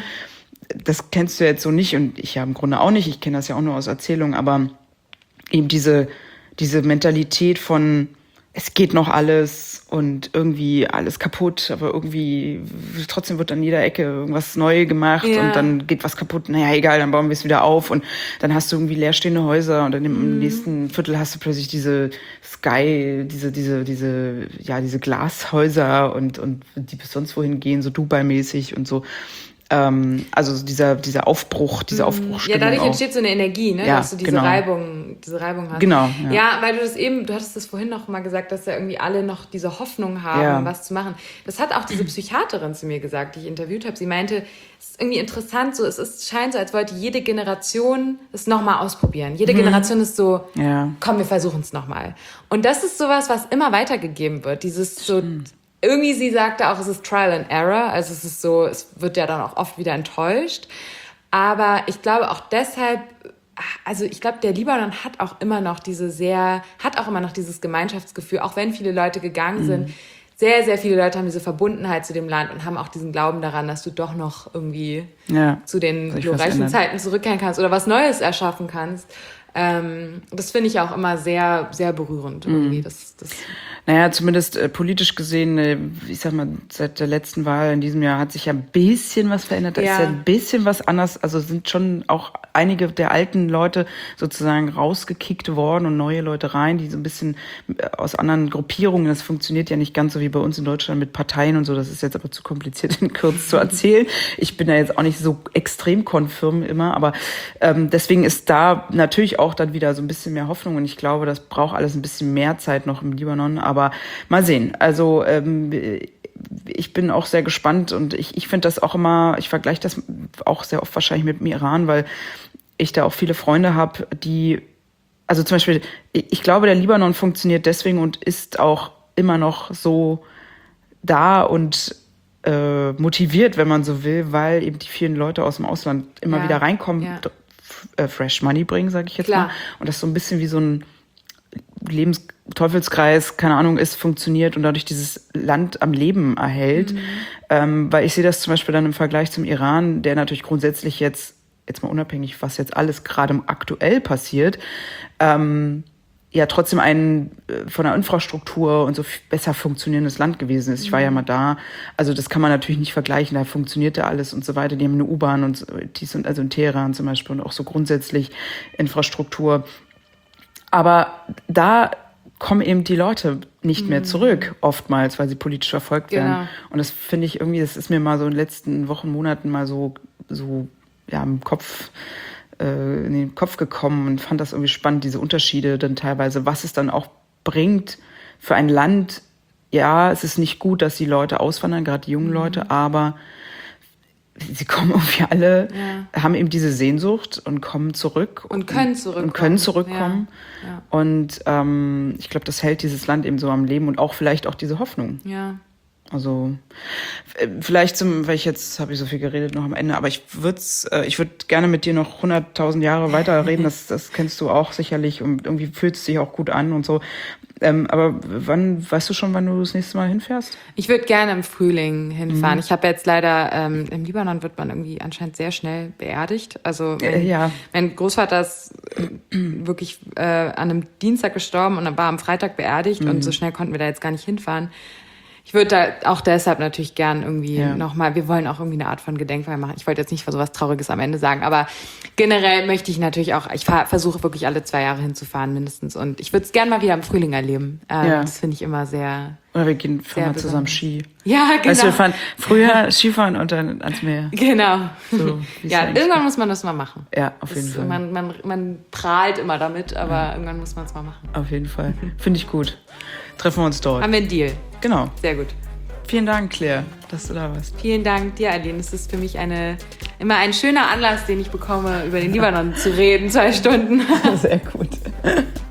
das kennst du jetzt so nicht und ich ja im Grunde auch nicht. Ich kenne das ja auch nur aus Erzählungen, aber eben diese, diese Mentalität von es geht noch alles und irgendwie alles kaputt, aber irgendwie trotzdem wird an jeder Ecke irgendwas neu gemacht Ja. und dann geht was kaputt. Naja, egal, dann bauen wir es wieder auf und dann hast du irgendwie leerstehende Häuser und dann im Mhm. nächsten Viertel hast du plötzlich diese Sky, diese, diese, diese, ja, diese Glashäuser und, und die bis sonst wohin gehen, so Dubai-mäßig und so. Ähm, also so dieser, dieser Aufbruch, diese Ja, Aufbruchstimmung dadurch auch. entsteht so eine Energie, ne? Ja, dass du diese genau. Reibung, diese Reibung hast. Genau, ja. Ja. weil du das eben, du hattest das vorhin noch mal gesagt, dass ja irgendwie alle noch diese Hoffnung haben, Ja. was zu machen. Das hat auch diese Psychiaterin zu mir gesagt, die ich interviewt habe. Sie meinte, es ist irgendwie interessant, so es ist, scheint so, als wollte jede Generation es nochmal ausprobieren. Jede Generation ist so, Ja. komm, wir versuchen es nochmal. Und das ist sowas, was immer weitergegeben wird. Dieses so, irgendwie, sie sagte auch, es ist Trial and Error. Also es ist so, es wird ja dann auch oft wieder enttäuscht. Aber ich glaube auch deshalb, also ich glaube, der Libanon hat auch immer noch diese sehr, hat auch immer noch dieses Gemeinschaftsgefühl, auch wenn viele Leute gegangen sind. Sehr, sehr viele Leute haben diese Verbundenheit zu dem Land und haben auch diesen Glauben daran, dass du doch noch irgendwie Ja. zu den Soll ich was glorreichen ändern? Zeiten zurückkehren kannst oder was Neues erschaffen kannst. Ähm, das finde ich auch immer sehr, sehr berührend irgendwie. Das, das Naja, zumindest äh, politisch gesehen, äh, ich sag mal, seit der letzten Wahl in diesem Jahr hat sich ja ein bisschen was verändert. Da Ja. ist ja ein bisschen was anders. Also sind schon auch einige der alten Leute sozusagen rausgekickt worden und neue Leute rein, die so ein bisschen aus anderen Gruppierungen, das funktioniert ja nicht ganz so wie bei uns in Deutschland mit Parteien und so. Das ist jetzt aber zu kompliziert in kurz zu erzählen. Ich bin da jetzt auch nicht so extrem konfirm immer, aber ähm, deswegen ist da natürlich auch dann wieder so ein bisschen mehr Hoffnung und ich glaube, das braucht alles ein bisschen mehr Zeit noch im Libanon, aber mal sehen. Also ähm, ich bin auch sehr gespannt und ich, ich finde das auch immer, ich vergleiche das auch sehr oft wahrscheinlich mit dem Iran, weil ich da auch viele Freunde habe, die, also zum Beispiel, ich glaube, der Libanon funktioniert deswegen und ist auch immer noch so da und äh, motiviert, wenn man so will, weil eben die vielen Leute aus dem Ausland immer Ja, wieder reinkommen, ja. äh, Fresh Money bringen, sage ich jetzt Klar. mal. Und das so ein bisschen wie so ein Lebensteufelskreis, keine Ahnung, ist, funktioniert und dadurch dieses Land am Leben erhält. Mhm. Ähm, weil ich sehe das zum Beispiel dann im Vergleich zum Iran, der natürlich grundsätzlich jetzt, jetzt mal unabhängig, was jetzt alles gerade aktuell passiert, ähm, ja trotzdem ein äh, von der Infrastruktur und so f- besser funktionierendes Land gewesen ist. Ich war ja mal da, also das kann man natürlich nicht vergleichen, da funktionierte alles und so weiter. Die haben eine U-Bahn und so, dies und also in Teheran zum Beispiel und auch so grundsätzlich Infrastruktur. Aber da kommen eben die Leute nicht mehr zurück, oftmals, weil sie politisch verfolgt werden. Genau. Und das finde ich irgendwie, das ist mir mal so in den letzten Wochen, Monaten mal so, so ja, im Kopf, äh, in den Kopf gekommen und fand das irgendwie spannend, diese Unterschiede dann teilweise, was es dann auch bringt für ein Land. Ja, es ist nicht gut, dass die Leute auswandern, gerade die jungen Leute, aber sie kommen irgendwie alle, Ja. haben eben diese Sehnsucht und kommen zurück. Und können zurückkommen. Und können zurückkommen. Ja, ja. Und ähm, ich glaube, das hält dieses Land eben so am Leben und auch vielleicht auch diese Hoffnung. Ja. Also äh, vielleicht zum, weil ich jetzt habe ich so viel geredet noch am Ende, aber ich würde äh, ich würde gerne mit dir noch hunderttausend Jahre weiter reden, das, das kennst du auch sicherlich und irgendwie fühlt es sich auch gut an und so. Ähm, aber wann, weißt du schon, wann du das nächste Mal hinfährst? Ich würde gerne im Frühling hinfahren. Mhm. Ich habe jetzt leider, ähm, im Libanon wird man irgendwie anscheinend sehr schnell beerdigt. Also mein, Äh, ja. mein Großvater ist wirklich äh, an einem Dienstag gestorben und dann war am Freitag beerdigt mhm. und so schnell konnten wir da jetzt gar nicht hinfahren. Ich würde da auch deshalb natürlich gern irgendwie ja. nochmal, wir wollen auch irgendwie eine Art von Gedenkfeier machen. Ich wollte jetzt nicht für sowas Trauriges am Ende sagen, aber generell möchte ich natürlich auch, ich fahr, versuche wirklich alle zwei Jahre hinzufahren mindestens und ich würde es gern mal wieder im Frühling erleben. Ähm, ja. Das finde ich immer sehr... Oder wir gehen fahren mal zusammen Ski. Ja, genau. Weißt du, wir fahren früher Skifahren und dann ans Meer. Genau. So, ja, irgendwann muss man das mal machen. Ja, auf jeden das, Fall. Man, man, man prahlt immer damit, aber ja. irgendwann muss man es mal machen. Auf jeden Fall. Finde ich gut. Treffen wir uns dort. Haben wir einen Deal. Genau. Sehr gut. Vielen Dank, Claire, dass du da warst. Vielen Dank dir, Aline. Es ist für mich eine, immer ein schöner Anlass, den ich bekomme, über den Libanon zu reden, zwei Stunden. Sehr gut.